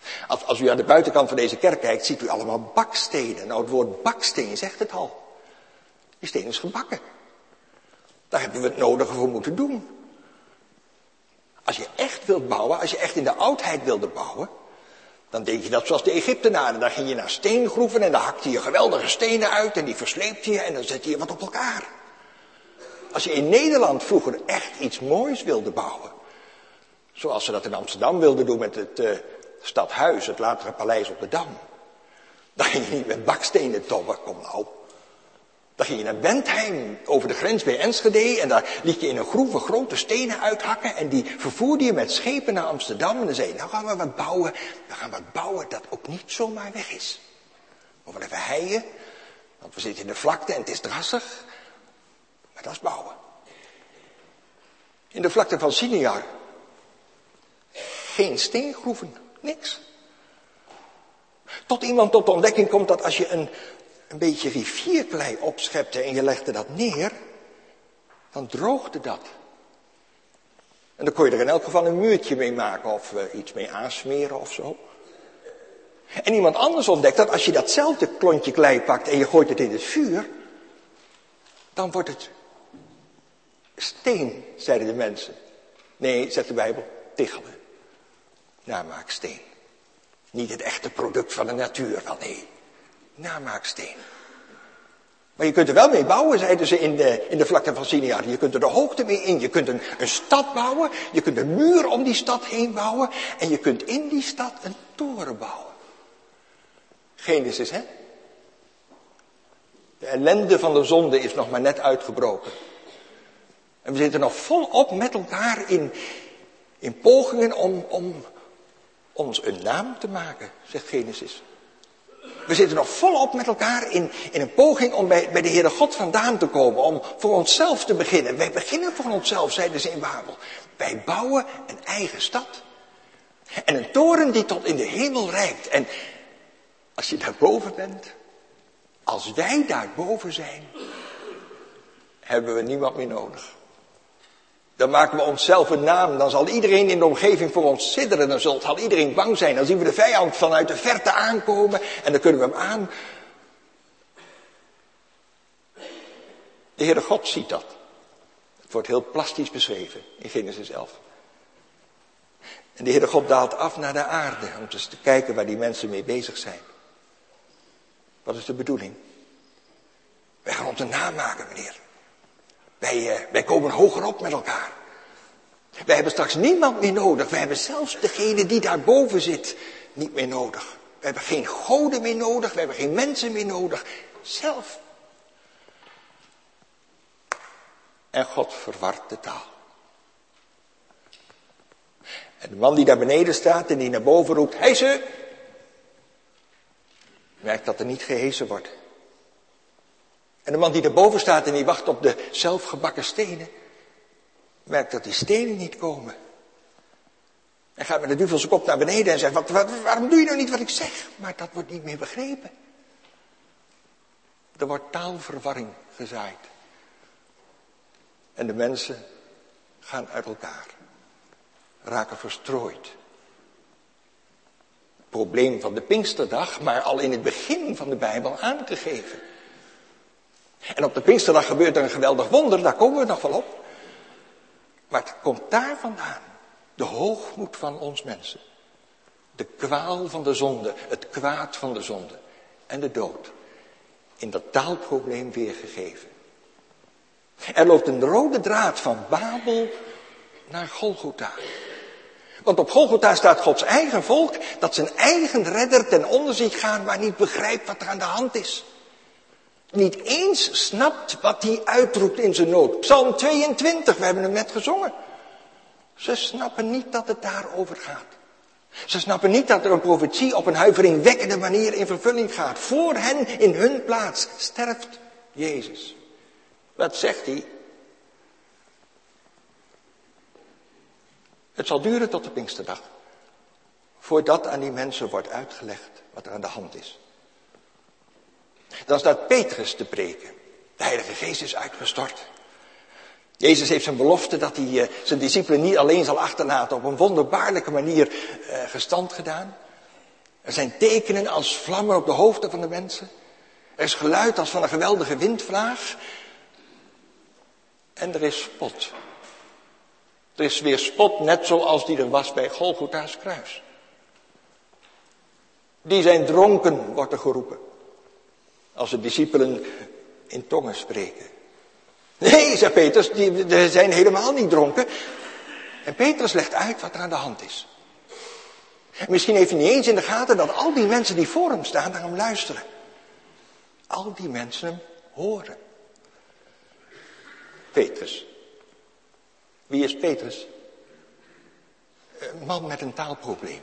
Als u aan de buitenkant van deze kerk kijkt, ziet u allemaal bakstenen. Nou, het woord baksteen zegt het al. Die steen is gebakken. Daar hebben we het nodige voor moeten doen. Als je echt wilt bouwen, als je echt in de oudheid wilde bouwen, dan deed je dat zoals de Egyptenaren. Dan ging je naar steengroeven en dan hakte je geweldige stenen uit en die versleepte je en dan zette je wat op elkaar. Als je in Nederland vroeger echt iets moois wilde bouwen, zoals ze dat in Amsterdam wilden doen met het stadhuis, het latere paleis op de Dam, dan ging je niet met bakstenen tobben, kom nou. Dan ging je naar Bentheim, over de grens bij Enschede, en daar liet je in een groeve grote stenen uithakken en die vervoerde je met schepen naar Amsterdam en dan zei je, nou gaan we wat bouwen, we gaan wat bouwen dat ook niet zomaar weg is. We gaan even heien, want we zitten in de vlakte en het is drassig, maar dat is bouwen. In de vlakte van Sinear, geen steengroeven, niks. Tot iemand tot de ontdekking komt dat als je een beetje rivierklei opschepte en je legde dat neer, dan droogde dat. En dan kon je er in elk geval een muurtje mee maken of iets mee aansmeren of zo. En iemand anders ontdekt dat als je datzelfde klontje klei pakt en je gooit het in het vuur, dan wordt het steen, zeiden de mensen. Nee, zegt de Bijbel, tichelen. Namaaksteen. Niet het echte product van de natuur, wel nee. Namaaksteen. Maar je kunt er wel mee bouwen, zeiden ze in de vlakte van Sinear. Je kunt er de hoogte mee in. Je kunt een stad bouwen. Je kunt een muur om die stad heen bouwen. En je kunt in die stad een toren bouwen. Genesis, hè? De ellende van de zonde is nog maar net uitgebroken. En we zitten nog volop met elkaar in pogingen om ons een naam te maken, zegt Genesis. We zitten nog volop met elkaar in een poging om bij de Heere God vandaan te komen. Om voor onszelf te beginnen. Wij beginnen voor onszelf, zeiden ze in Babel. Wij bouwen een eigen stad. En een toren die tot in de hemel reikt. En als je daarboven bent, als wij daarboven zijn, hebben we niemand meer nodig. Dan maken we onszelf een naam. Dan zal iedereen in de omgeving voor ons sidderen. Dan zal iedereen bang zijn. Dan zien we de vijand vanuit de verte aankomen. En dan kunnen we hem aan. De Heere God ziet dat. Het wordt heel plastisch beschreven in Genesis 11. En de Heere God daalt af naar de aarde. Om eens te kijken waar die mensen mee bezig zijn. Wat is de bedoeling? Wij gaan ons een naam maken, meneer. Wij komen hoger op met elkaar. Wij hebben straks niemand meer nodig. Wij hebben zelfs degene die daarboven zit niet meer nodig. We hebben geen goden meer nodig. We hebben geen mensen meer nodig. Zelf. En God verwart de taal. En de man die daar beneden staat en die naar boven roept, hijsen, merkt dat er niet gehesen wordt. En de man die daarboven staat en die wacht op de zelfgebakken stenen, merkt dat die stenen niet komen. En gaat met de duvelse kop naar beneden en zegt, waarom doe je nou niet wat ik zeg? Maar dat wordt niet meer begrepen. Er wordt taalverwarring gezaaid. En de mensen gaan uit elkaar. Raken verstrooid. Het probleem van de Pinksterdag, maar al in het begin van de Bijbel aangegeven. En op de Pinksterdag gebeurt er een geweldig wonder, daar komen we nog wel op. Maar het komt daar vandaan. De hoogmoed van ons mensen. De kwaal van de zonde, het kwaad van de zonde. En de dood. In dat taalprobleem weergegeven. Er loopt een rode draad van Babel naar Golgotha. Want op Golgotha staat Gods eigen volk dat zijn eigen redder ten onder ziet gaan, maar niet begrijpt wat er aan de hand is. Niet eens snapt wat hij uitroept in zijn nood. Psalm 22, we hebben hem net gezongen. Ze snappen niet dat het daarover gaat. Ze snappen niet dat er een profetie op een huiveringwekkende manier in vervulling gaat. Voor hen in hun plaats sterft Jezus. Wat zegt hij? Het zal duren tot de Pinksterdag. Voordat aan die mensen wordt uitgelegd wat er aan de hand is. Dan staat Petrus te preken. De Heilige Geest is uitgestort. Jezus heeft zijn belofte dat hij zijn discipelen niet alleen zal achterlaten op een wonderbaarlijke manier gestand gedaan. Er zijn tekenen als vlammen op de hoofden van de mensen. Er is geluid als van een geweldige windvlaag. En er is spot. Er is weer spot, net zoals die er was bij Golgotha's kruis. Die zijn dronken, wordt er geroepen. Als de discipelen in tongen spreken. Nee, zegt Petrus, die zijn helemaal niet dronken. En Petrus legt uit wat er aan de hand is. En misschien heeft hij niet eens in de gaten dat al die mensen die voor hem staan naar hem luisteren. Al die mensen hem horen. Petrus. Wie is Petrus? Een man met een taalprobleem.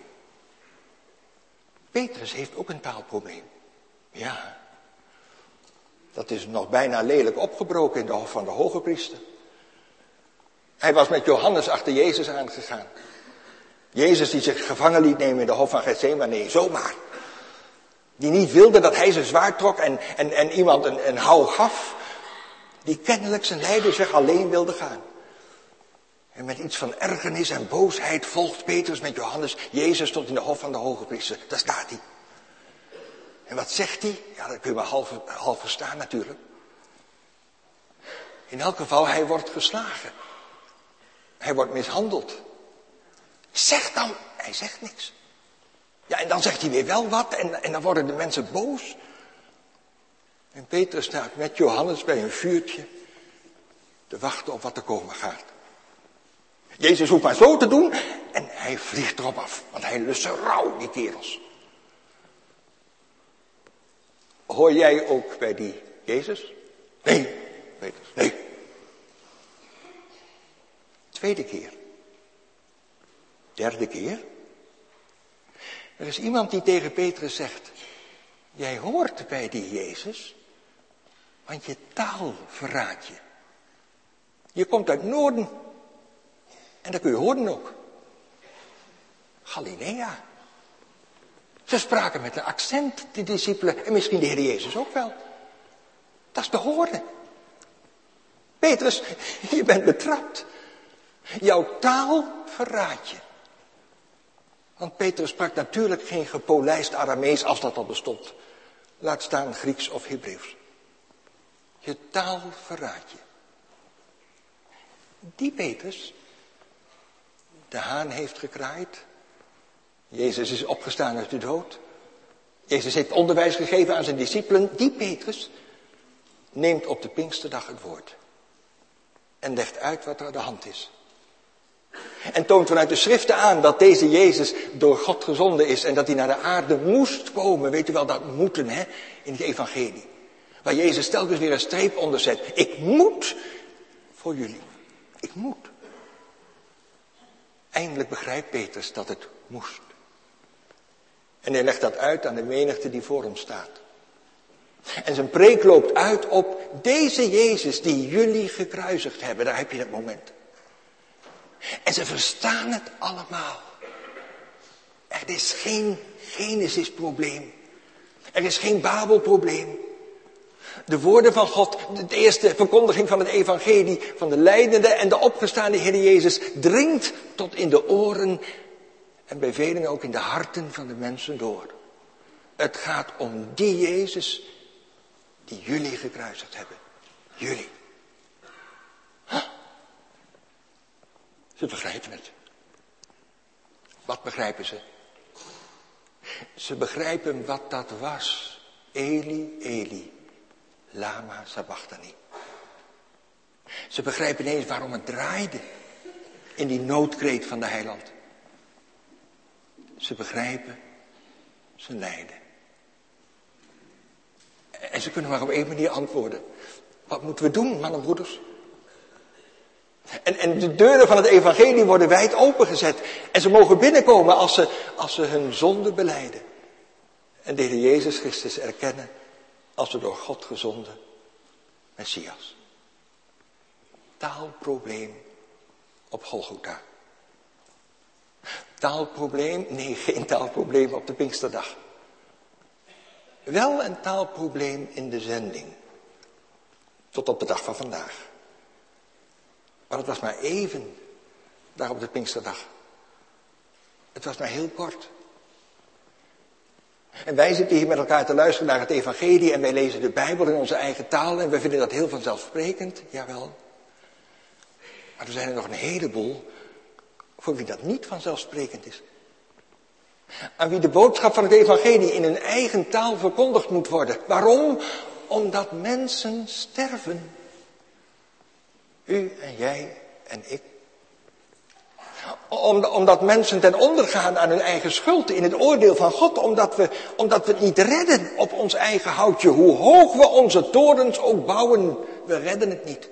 Petrus heeft ook een taalprobleem. Ja. Dat is nog bijna lelijk opgebroken in de hof van de hoge priester. Hij was met Johannes achter Jezus aangegaan. Jezus die zich gevangen liet nemen in de hof van Gethsemane, zomaar. Die niet wilde dat hij zijn zwaard trok en iemand een houw gaf. Die kennelijk zijn lijdenweg alleen wilde gaan. En met iets van ergernis en boosheid volgt Petrus met Johannes Jezus tot in de hof van de hoge priester. Daar staat hij. En wat zegt hij? Ja, dat kun je maar half verstaan natuurlijk. In elk geval, hij wordt geslagen. Hij wordt mishandeld. Zeg dan, hij zegt niks. Ja, en dan zegt hij weer wel wat en dan worden de mensen boos. En Petrus staat met Johannes bij een vuurtje te wachten op wat er komen gaat. Jezus hoeft maar zo te doen en hij vliegt erop af, want hij lust ze rauw, die kerels. Hoor jij ook bij die Jezus? Nee, Petrus, nee. Tweede keer. Derde keer. Er is iemand die tegen Petrus zegt, jij hoort bij die Jezus, want je taal verraadt je. Je komt uit het noorden. En dat kun je horen ook. Galilea. Ze spraken met een accent, die discipelen, en misschien de Heer Jezus ook wel. Dat is te horen. Petrus, je bent betrapt. Jouw taal verraadt je. Want Petrus sprak natuurlijk geen gepolijst Aramees als dat al bestond. Laat staan Grieks of Hebreeuws. Je taal verraadt je. Die Petrus, de haan heeft gekraaid. Jezus is opgestaan uit de dood. Jezus heeft onderwijs gegeven aan zijn discipelen. Die Petrus neemt op de Pinksterdag het woord. En legt uit wat er aan de hand is. En toont vanuit de schriften aan dat deze Jezus door God gezonden is. En dat hij naar de aarde moest komen. Weet u wel, dat moeten hè, in het evangelie. Waar Jezus telkens weer een streep onder zet. Ik moet voor jullie. Ik moet. Eindelijk begrijpt Petrus dat het moest. En hij legt dat uit aan de menigte die voor hem staat. En zijn preek loopt uit op deze Jezus die jullie gekruisigd hebben. Daar heb je dat moment. En ze verstaan het allemaal. Er is geen Genesis-probleem. Er is geen Babelprobleem. De woorden van God, de eerste verkondiging van het evangelie, van de lijdende en de opgestaande Heer Jezus, dringt tot in de oren en bij velen ook in de harten van de mensen door. Het gaat om die Jezus die jullie gekruisigd hebben. Jullie. Huh? Ze begrijpen het. Wat begrijpen ze? Ze begrijpen wat dat was. Eli, Eli, lama sabachthani. Ze begrijpen ineens waarom het draaide in die noodkreet van de heiland. Ze begrijpen zijn lijden. En ze kunnen maar op één manier antwoorden. Wat moeten we doen, mannen en broeders? En de deuren van het evangelie worden wijd opengezet. En ze mogen binnenkomen als ze hun zonde belijden. En de Heer Jezus Christus erkennen als de door God gezonden Messias. Taalprobleem op Golgotha. Taalprobleem? Nee, geen taalprobleem op de Pinksterdag. Wel een taalprobleem in de zending. Tot op de dag van vandaag. Maar het was maar even daar op de Pinksterdag. Het was maar heel kort. En wij zitten hier met elkaar te luisteren naar het evangelie en wij lezen de Bijbel in onze eigen taal en we vinden dat heel vanzelfsprekend, jawel. Maar er zijn er nog een heleboel voor wie dat niet vanzelfsprekend is. Aan wie de boodschap van het evangelie in hun eigen taal verkondigd moet worden. Waarom? Omdat mensen sterven. U en jij en ik. Omdat mensen ten onder gaan aan hun eigen schuld in het oordeel van God. Omdat we het niet redden op ons eigen houtje. Hoe hoog we onze torens ook bouwen, we redden het niet.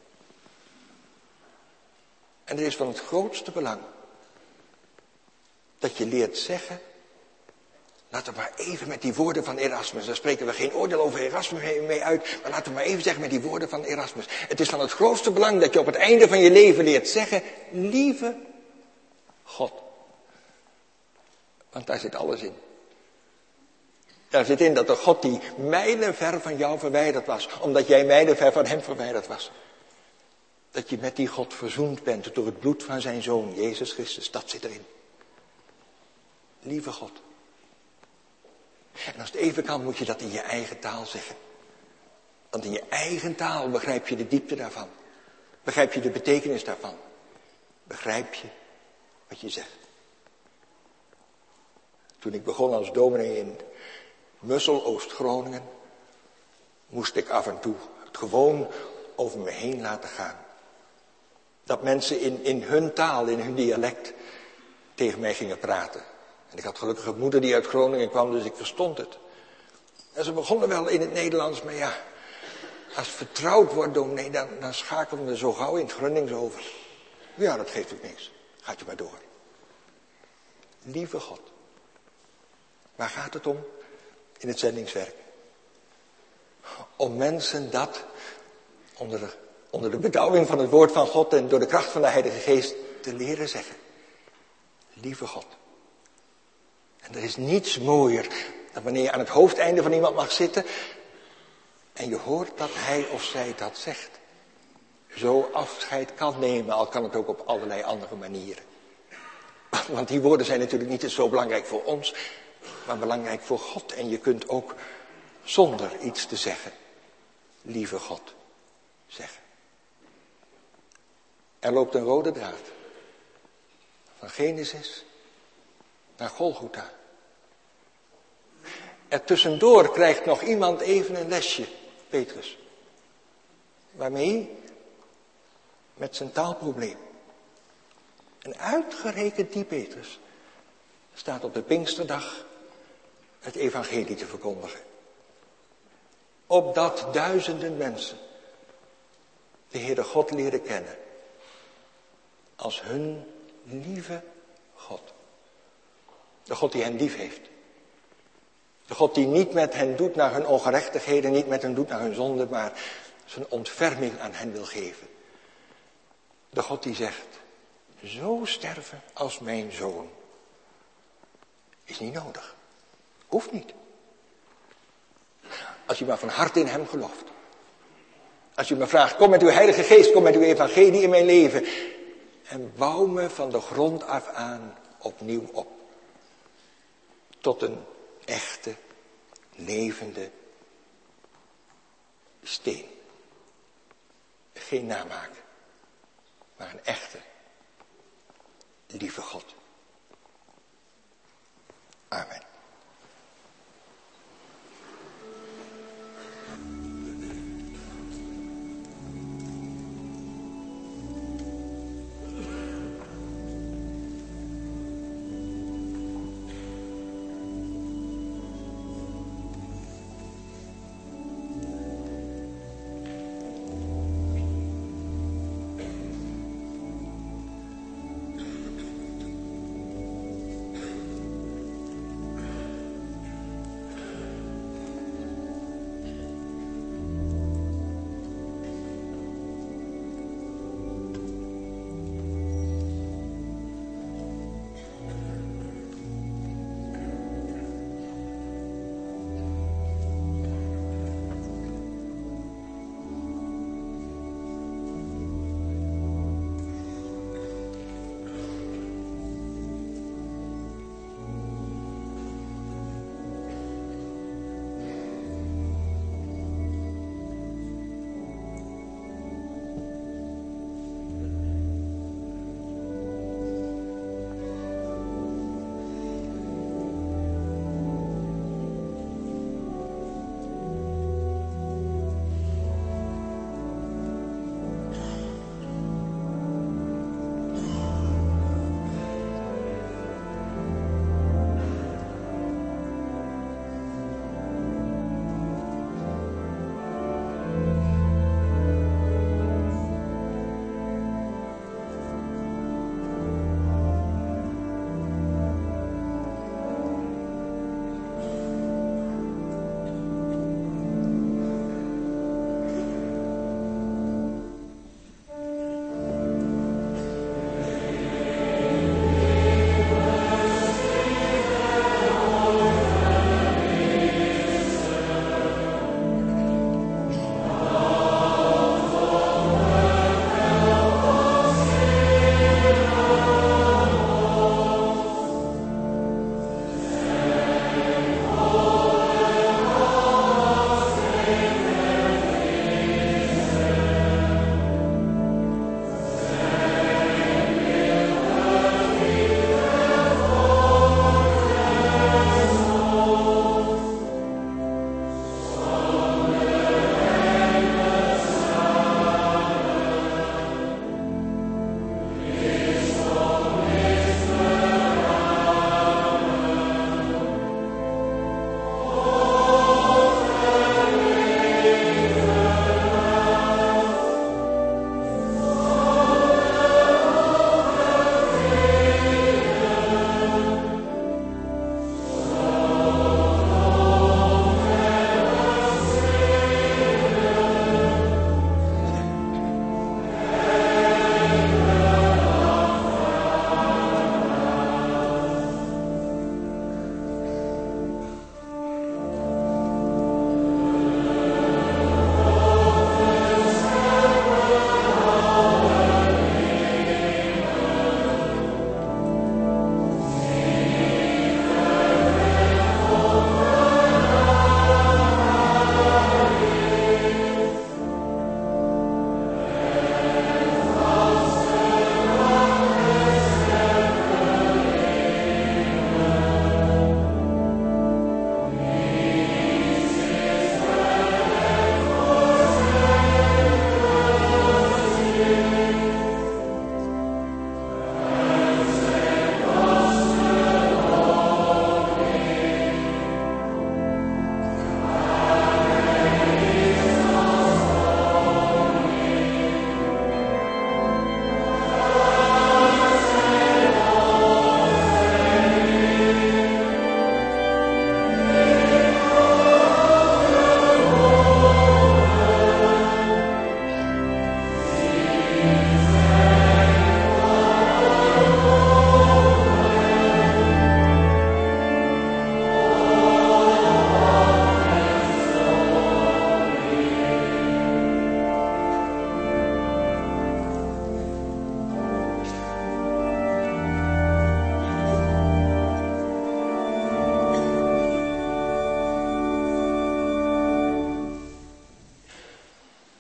En er is van het grootste belang dat je leert zeggen, laten we maar even met die woorden van Erasmus, daar spreken we geen oordeel over Erasmus mee uit, maar laten we maar even zeggen met die woorden van Erasmus. Het is van het grootste belang dat je op het einde van je leven leert zeggen, lieve God. Want daar zit alles in. Daar zit in dat de God die mijlenver van jou verwijderd was, omdat jij mijlenver van hem verwijderd was. Dat je met die God verzoend bent door het bloed van zijn Zoon, Jezus Christus, dat zit erin. Lieve God. En als het even kan, moet je dat in je eigen taal zeggen. Want in je eigen taal begrijp je de diepte daarvan. Begrijp je de betekenis daarvan. Begrijp je wat je zegt. Toen ik begon als dominee in Mussel, Oost-Groningen, moest ik af en toe het gewoon over me heen laten gaan. Dat mensen in hun taal, in hun dialect, tegen mij gingen praten. En ik had gelukkig een moeder die uit Groningen kwam, dus ik verstond het. En ze begonnen wel in het Nederlands, maar ja, als het vertrouwd wordt, dominee, dan schakelen we zo gauw in het Gronings over. Ja, dat geeft ook niks. Gaat je maar door. Lieve God. Waar gaat het om? In het zendingswerk. Om mensen dat onder de bedauwing van het woord van God en door de kracht van de Heilige Geest te leren zeggen. Lieve God. En er is niets mooier dan wanneer je aan het hoofdeinde van iemand mag zitten en je hoort dat hij of zij dat zegt. Zo afscheid kan nemen, al kan het ook op allerlei andere manieren. Want die woorden zijn natuurlijk niet zo belangrijk voor ons, maar belangrijk voor God. En je kunt ook zonder iets te zeggen, lieve God, zeggen. Er loopt een rode draad. Van Genesis naar Golgotha. Er tussendoor krijgt nog iemand even een lesje, Petrus. Waarmee? Met zijn taalprobleem. En uitgerekend die Petrus staat op de Pinksterdag het evangelie te verkondigen. Opdat duizenden mensen de Heere God leren kennen. Als hun lieve God. De God die hen lief heeft. De God die niet met hen doet naar hun ongerechtigheden, niet met hen doet naar hun zonde, maar zijn ontferming aan hen wil geven. De God die zegt, zo sterven als mijn zoon is niet nodig. Hoeft niet. Als je maar van harte in hem gelooft. Als je me vraagt, kom met uw Heilige Geest, kom met uw evangelie in mijn leven. En bouw me van de grond af aan opnieuw op. Tot een echte, levende steen. Geen namaak, maar een echte, lieve God. Amen.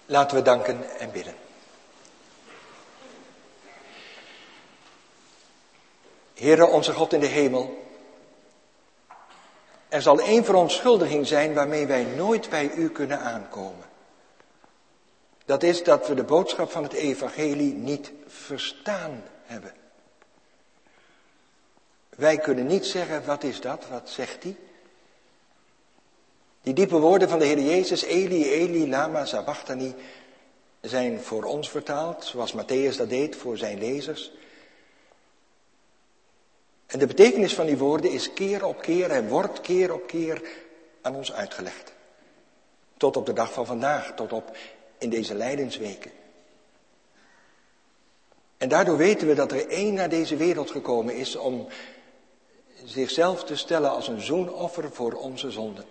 Laten we danken en bidden. Heere onze God in de hemel, er zal één verontschuldiging zijn waarmee wij nooit bij u kunnen aankomen. Dat is dat we de boodschap van het evangelie niet verstaan hebben. Wij kunnen niet zeggen, wat is dat, wat zegt die? Die diepe woorden van de Heer Jezus, Eli, Eli, lama sabachthani, zijn voor ons vertaald, zoals Matthäus dat deed voor zijn lezers. En de betekenis van die woorden is keer op keer en wordt keer op keer aan ons uitgelegd. Tot op de dag van vandaag, tot op in deze lijdensweken. En daardoor weten we dat er één naar deze wereld gekomen is om zichzelf te stellen als een zoenoffer voor onze zonden.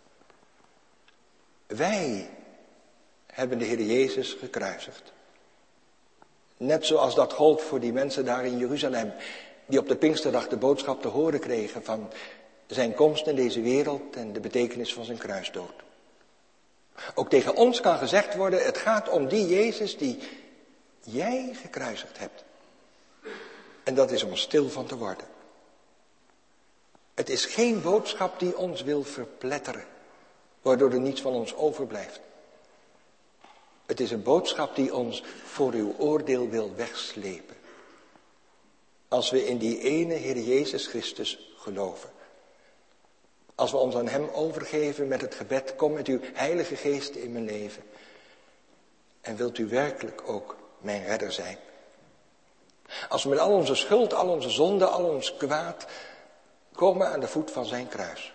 Wij hebben de Heer Jezus gekruisigd. Net zoals dat gold voor die mensen daar in Jeruzalem, die op de Pinksterdag de boodschap te horen kregen van zijn komst in deze wereld en de betekenis van zijn kruisdood. Ook tegen ons kan gezegd worden, het gaat om die Jezus die jij gekruisigd hebt. En dat is om stil van te worden. Het is geen boodschap die ons wil verpletteren, waardoor er niets van ons overblijft. Het is een boodschap die ons voor uw oordeel wil wegslepen. Als we in die ene Heer Jezus Christus geloven. Als we ons aan hem overgeven met het gebed, kom met uw Heilige Geest in mijn leven. En wilt u werkelijk ook mijn redder zijn. Als we met al onze schuld, al onze zonde, al ons kwaad komen aan de voet van zijn kruis.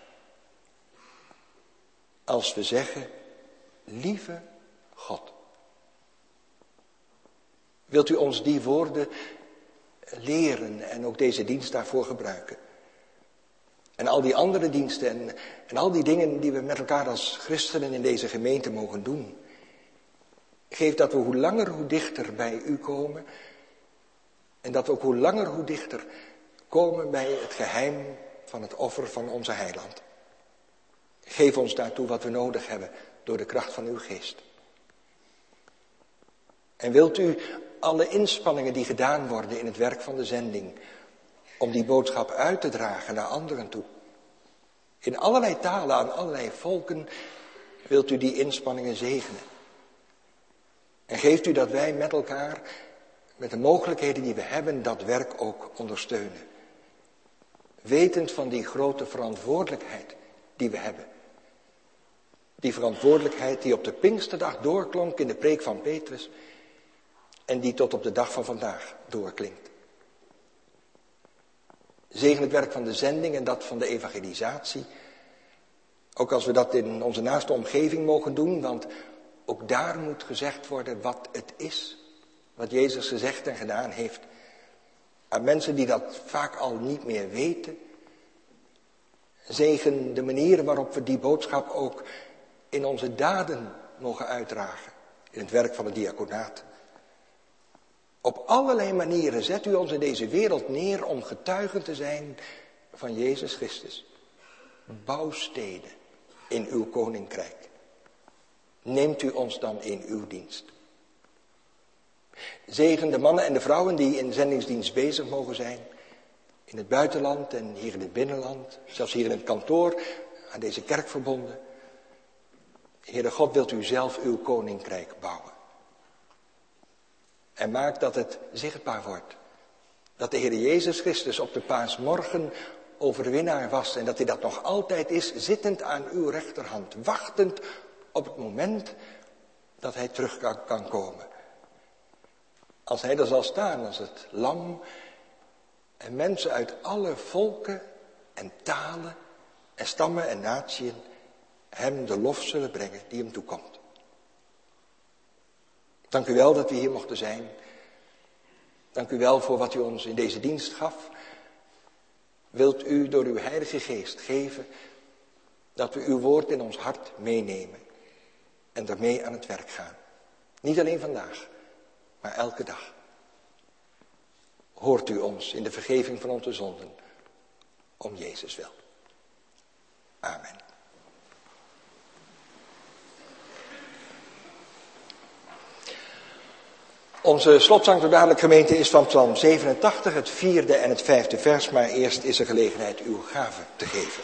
Als we zeggen, lieve God. Wilt u ons die woorden leren en ook deze dienst daarvoor gebruiken. En al die andere diensten en al die dingen die we met elkaar als christenen in deze gemeente mogen doen. Geef dat we hoe langer hoe dichter bij u komen. En dat we ook hoe langer hoe dichter komen bij het geheim van het offer van onze heiland. Geef ons daartoe wat we nodig hebben door de kracht van uw geest. En wilt u alle inspanningen die gedaan worden in het werk van de zending, om die boodschap uit te dragen naar anderen toe. In allerlei talen, aan allerlei volken, wilt u die inspanningen zegenen. En geeft u dat wij met elkaar, met de mogelijkheden die we hebben, dat werk ook ondersteunen. Wetend van die grote verantwoordelijkheid die we hebben. Die verantwoordelijkheid die op de Pinksterdag doorklonk in de preek van Petrus. En die tot op de dag van vandaag doorklinkt. Zegen het werk van de zending en dat van de evangelisatie. Ook als we dat in onze naaste omgeving mogen doen, want ook daar moet gezegd worden wat het is. Wat Jezus gezegd en gedaan heeft. Aan mensen die dat vaak al niet meer weten. Zegen de manieren waarop we die boodschap ook in onze daden mogen uitdragen. In het werk van het diaconaat. Op allerlei manieren zet u ons in deze wereld neer om getuigen te zijn van Jezus Christus. Bouwsteden in uw koninkrijk. Neemt u ons dan in uw dienst. Zegen de mannen en de vrouwen die in zendingsdienst bezig mogen zijn. In het buitenland en hier in het binnenland. Zelfs hier in het kantoor aan deze kerk verbonden. Heere God, wilt u zelf uw koninkrijk bouwen. En maak dat het zichtbaar wordt. Dat de Heer Jezus Christus op de paasmorgen overwinnaar was. En dat hij dat nog altijd is, zittend aan uw rechterhand. Wachtend op het moment dat hij terug kan komen. Als hij er zal staan als het lam. En mensen uit alle volken en talen en stammen en natieën hem de lof zullen brengen die hem toekomt. Dank u wel dat we hier mochten zijn. Dank u wel voor wat u ons in deze dienst gaf. Wilt u door uw Heilige Geest geven dat we uw woord in ons hart meenemen en daarmee aan het werk gaan. Niet alleen vandaag, maar elke dag. Hoort u ons in de vergeving van onze zonden, om Jezus wil. Amen. Onze slotzang door dadelijk gemeente is van Psalm 87, het 4e en het 5e vers, maar eerst is er gelegenheid uw gave te geven.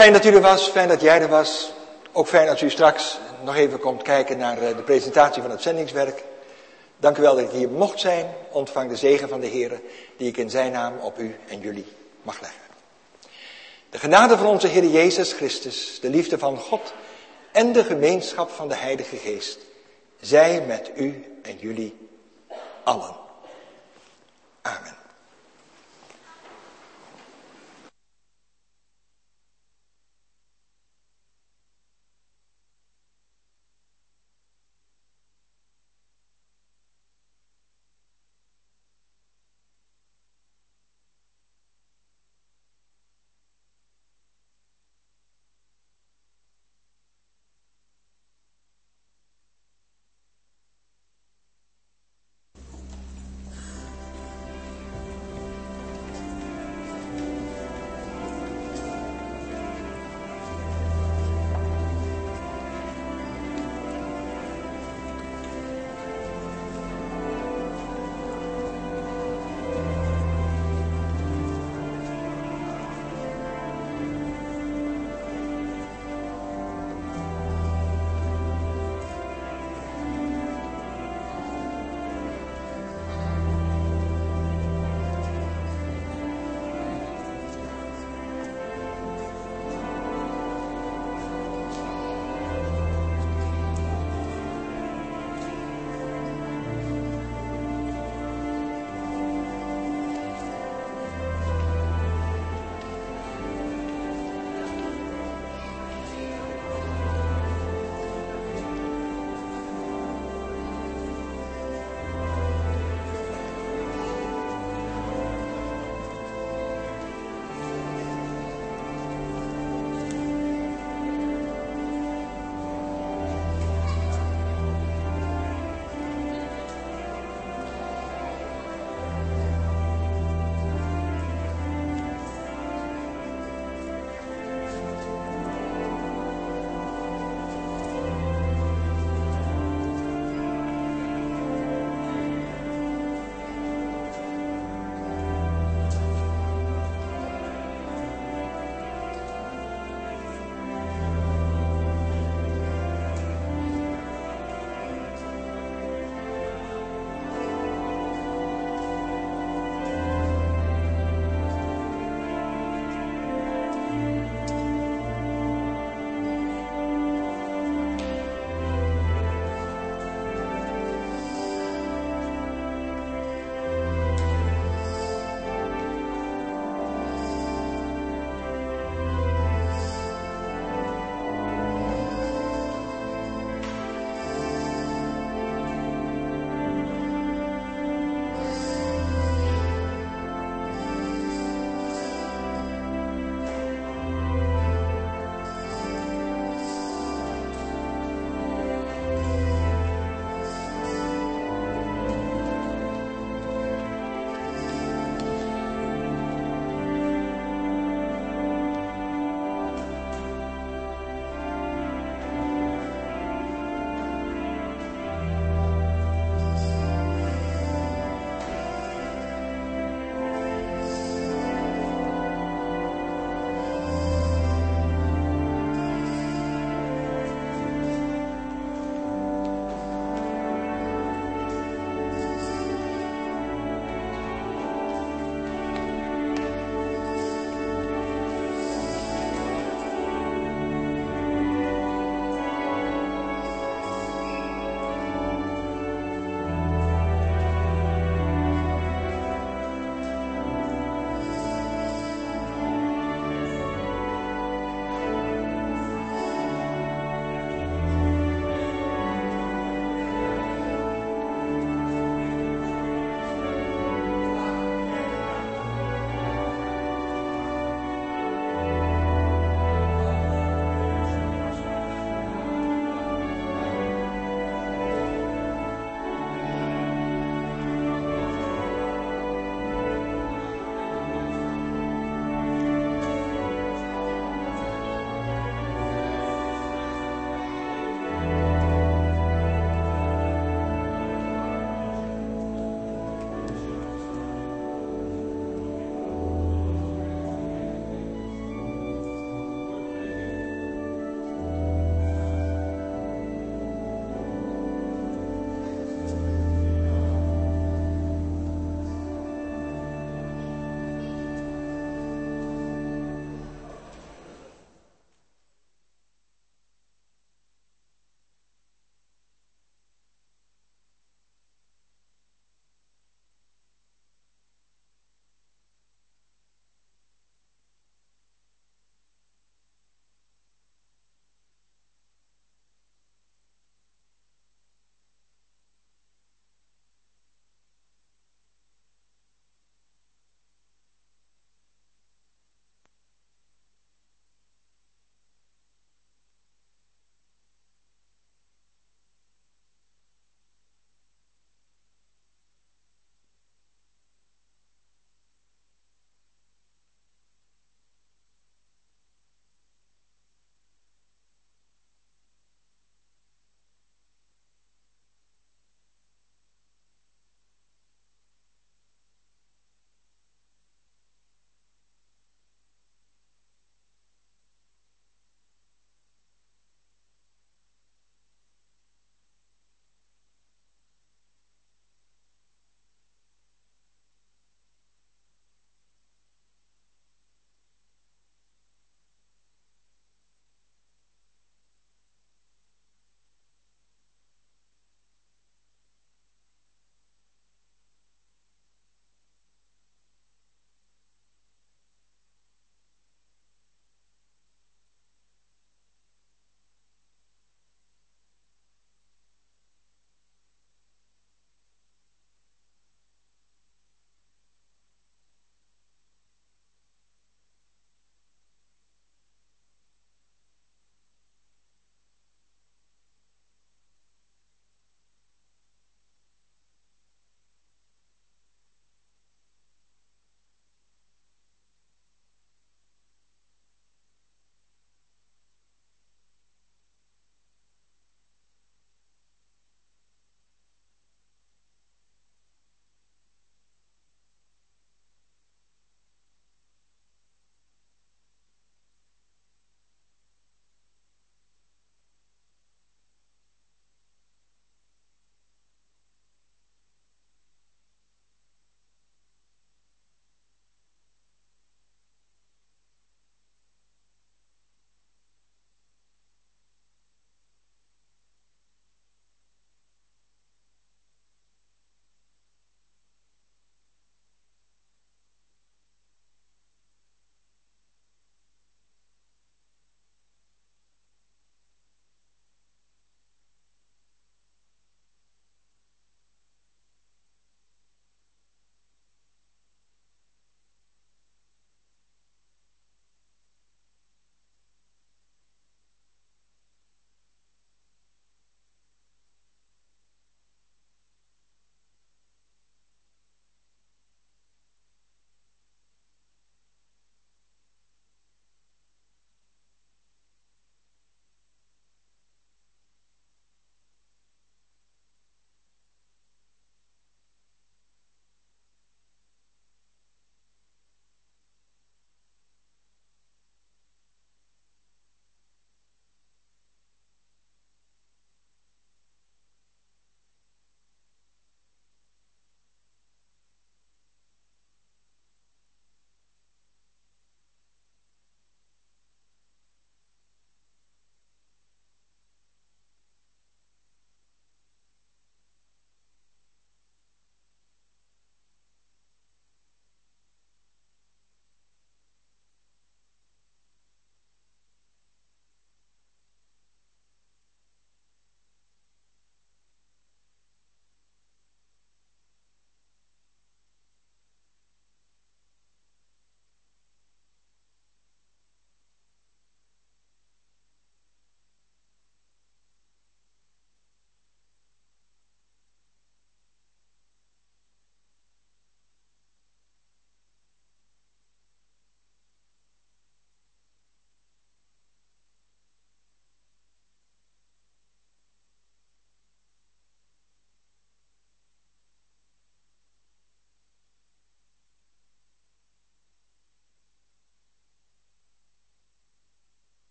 Fijn dat u er was, fijn dat jij er was. Ook fijn als u straks nog even komt kijken naar de presentatie van het zendingswerk. Dank u wel dat ik hier mocht zijn. Ontvang de zegen van de Heer die ik in zijn naam op u en jullie mag leggen. De genade van onze Heer Jezus Christus, de liefde van God en de gemeenschap van de Heilige Geest zij met u en jullie allen. Amen.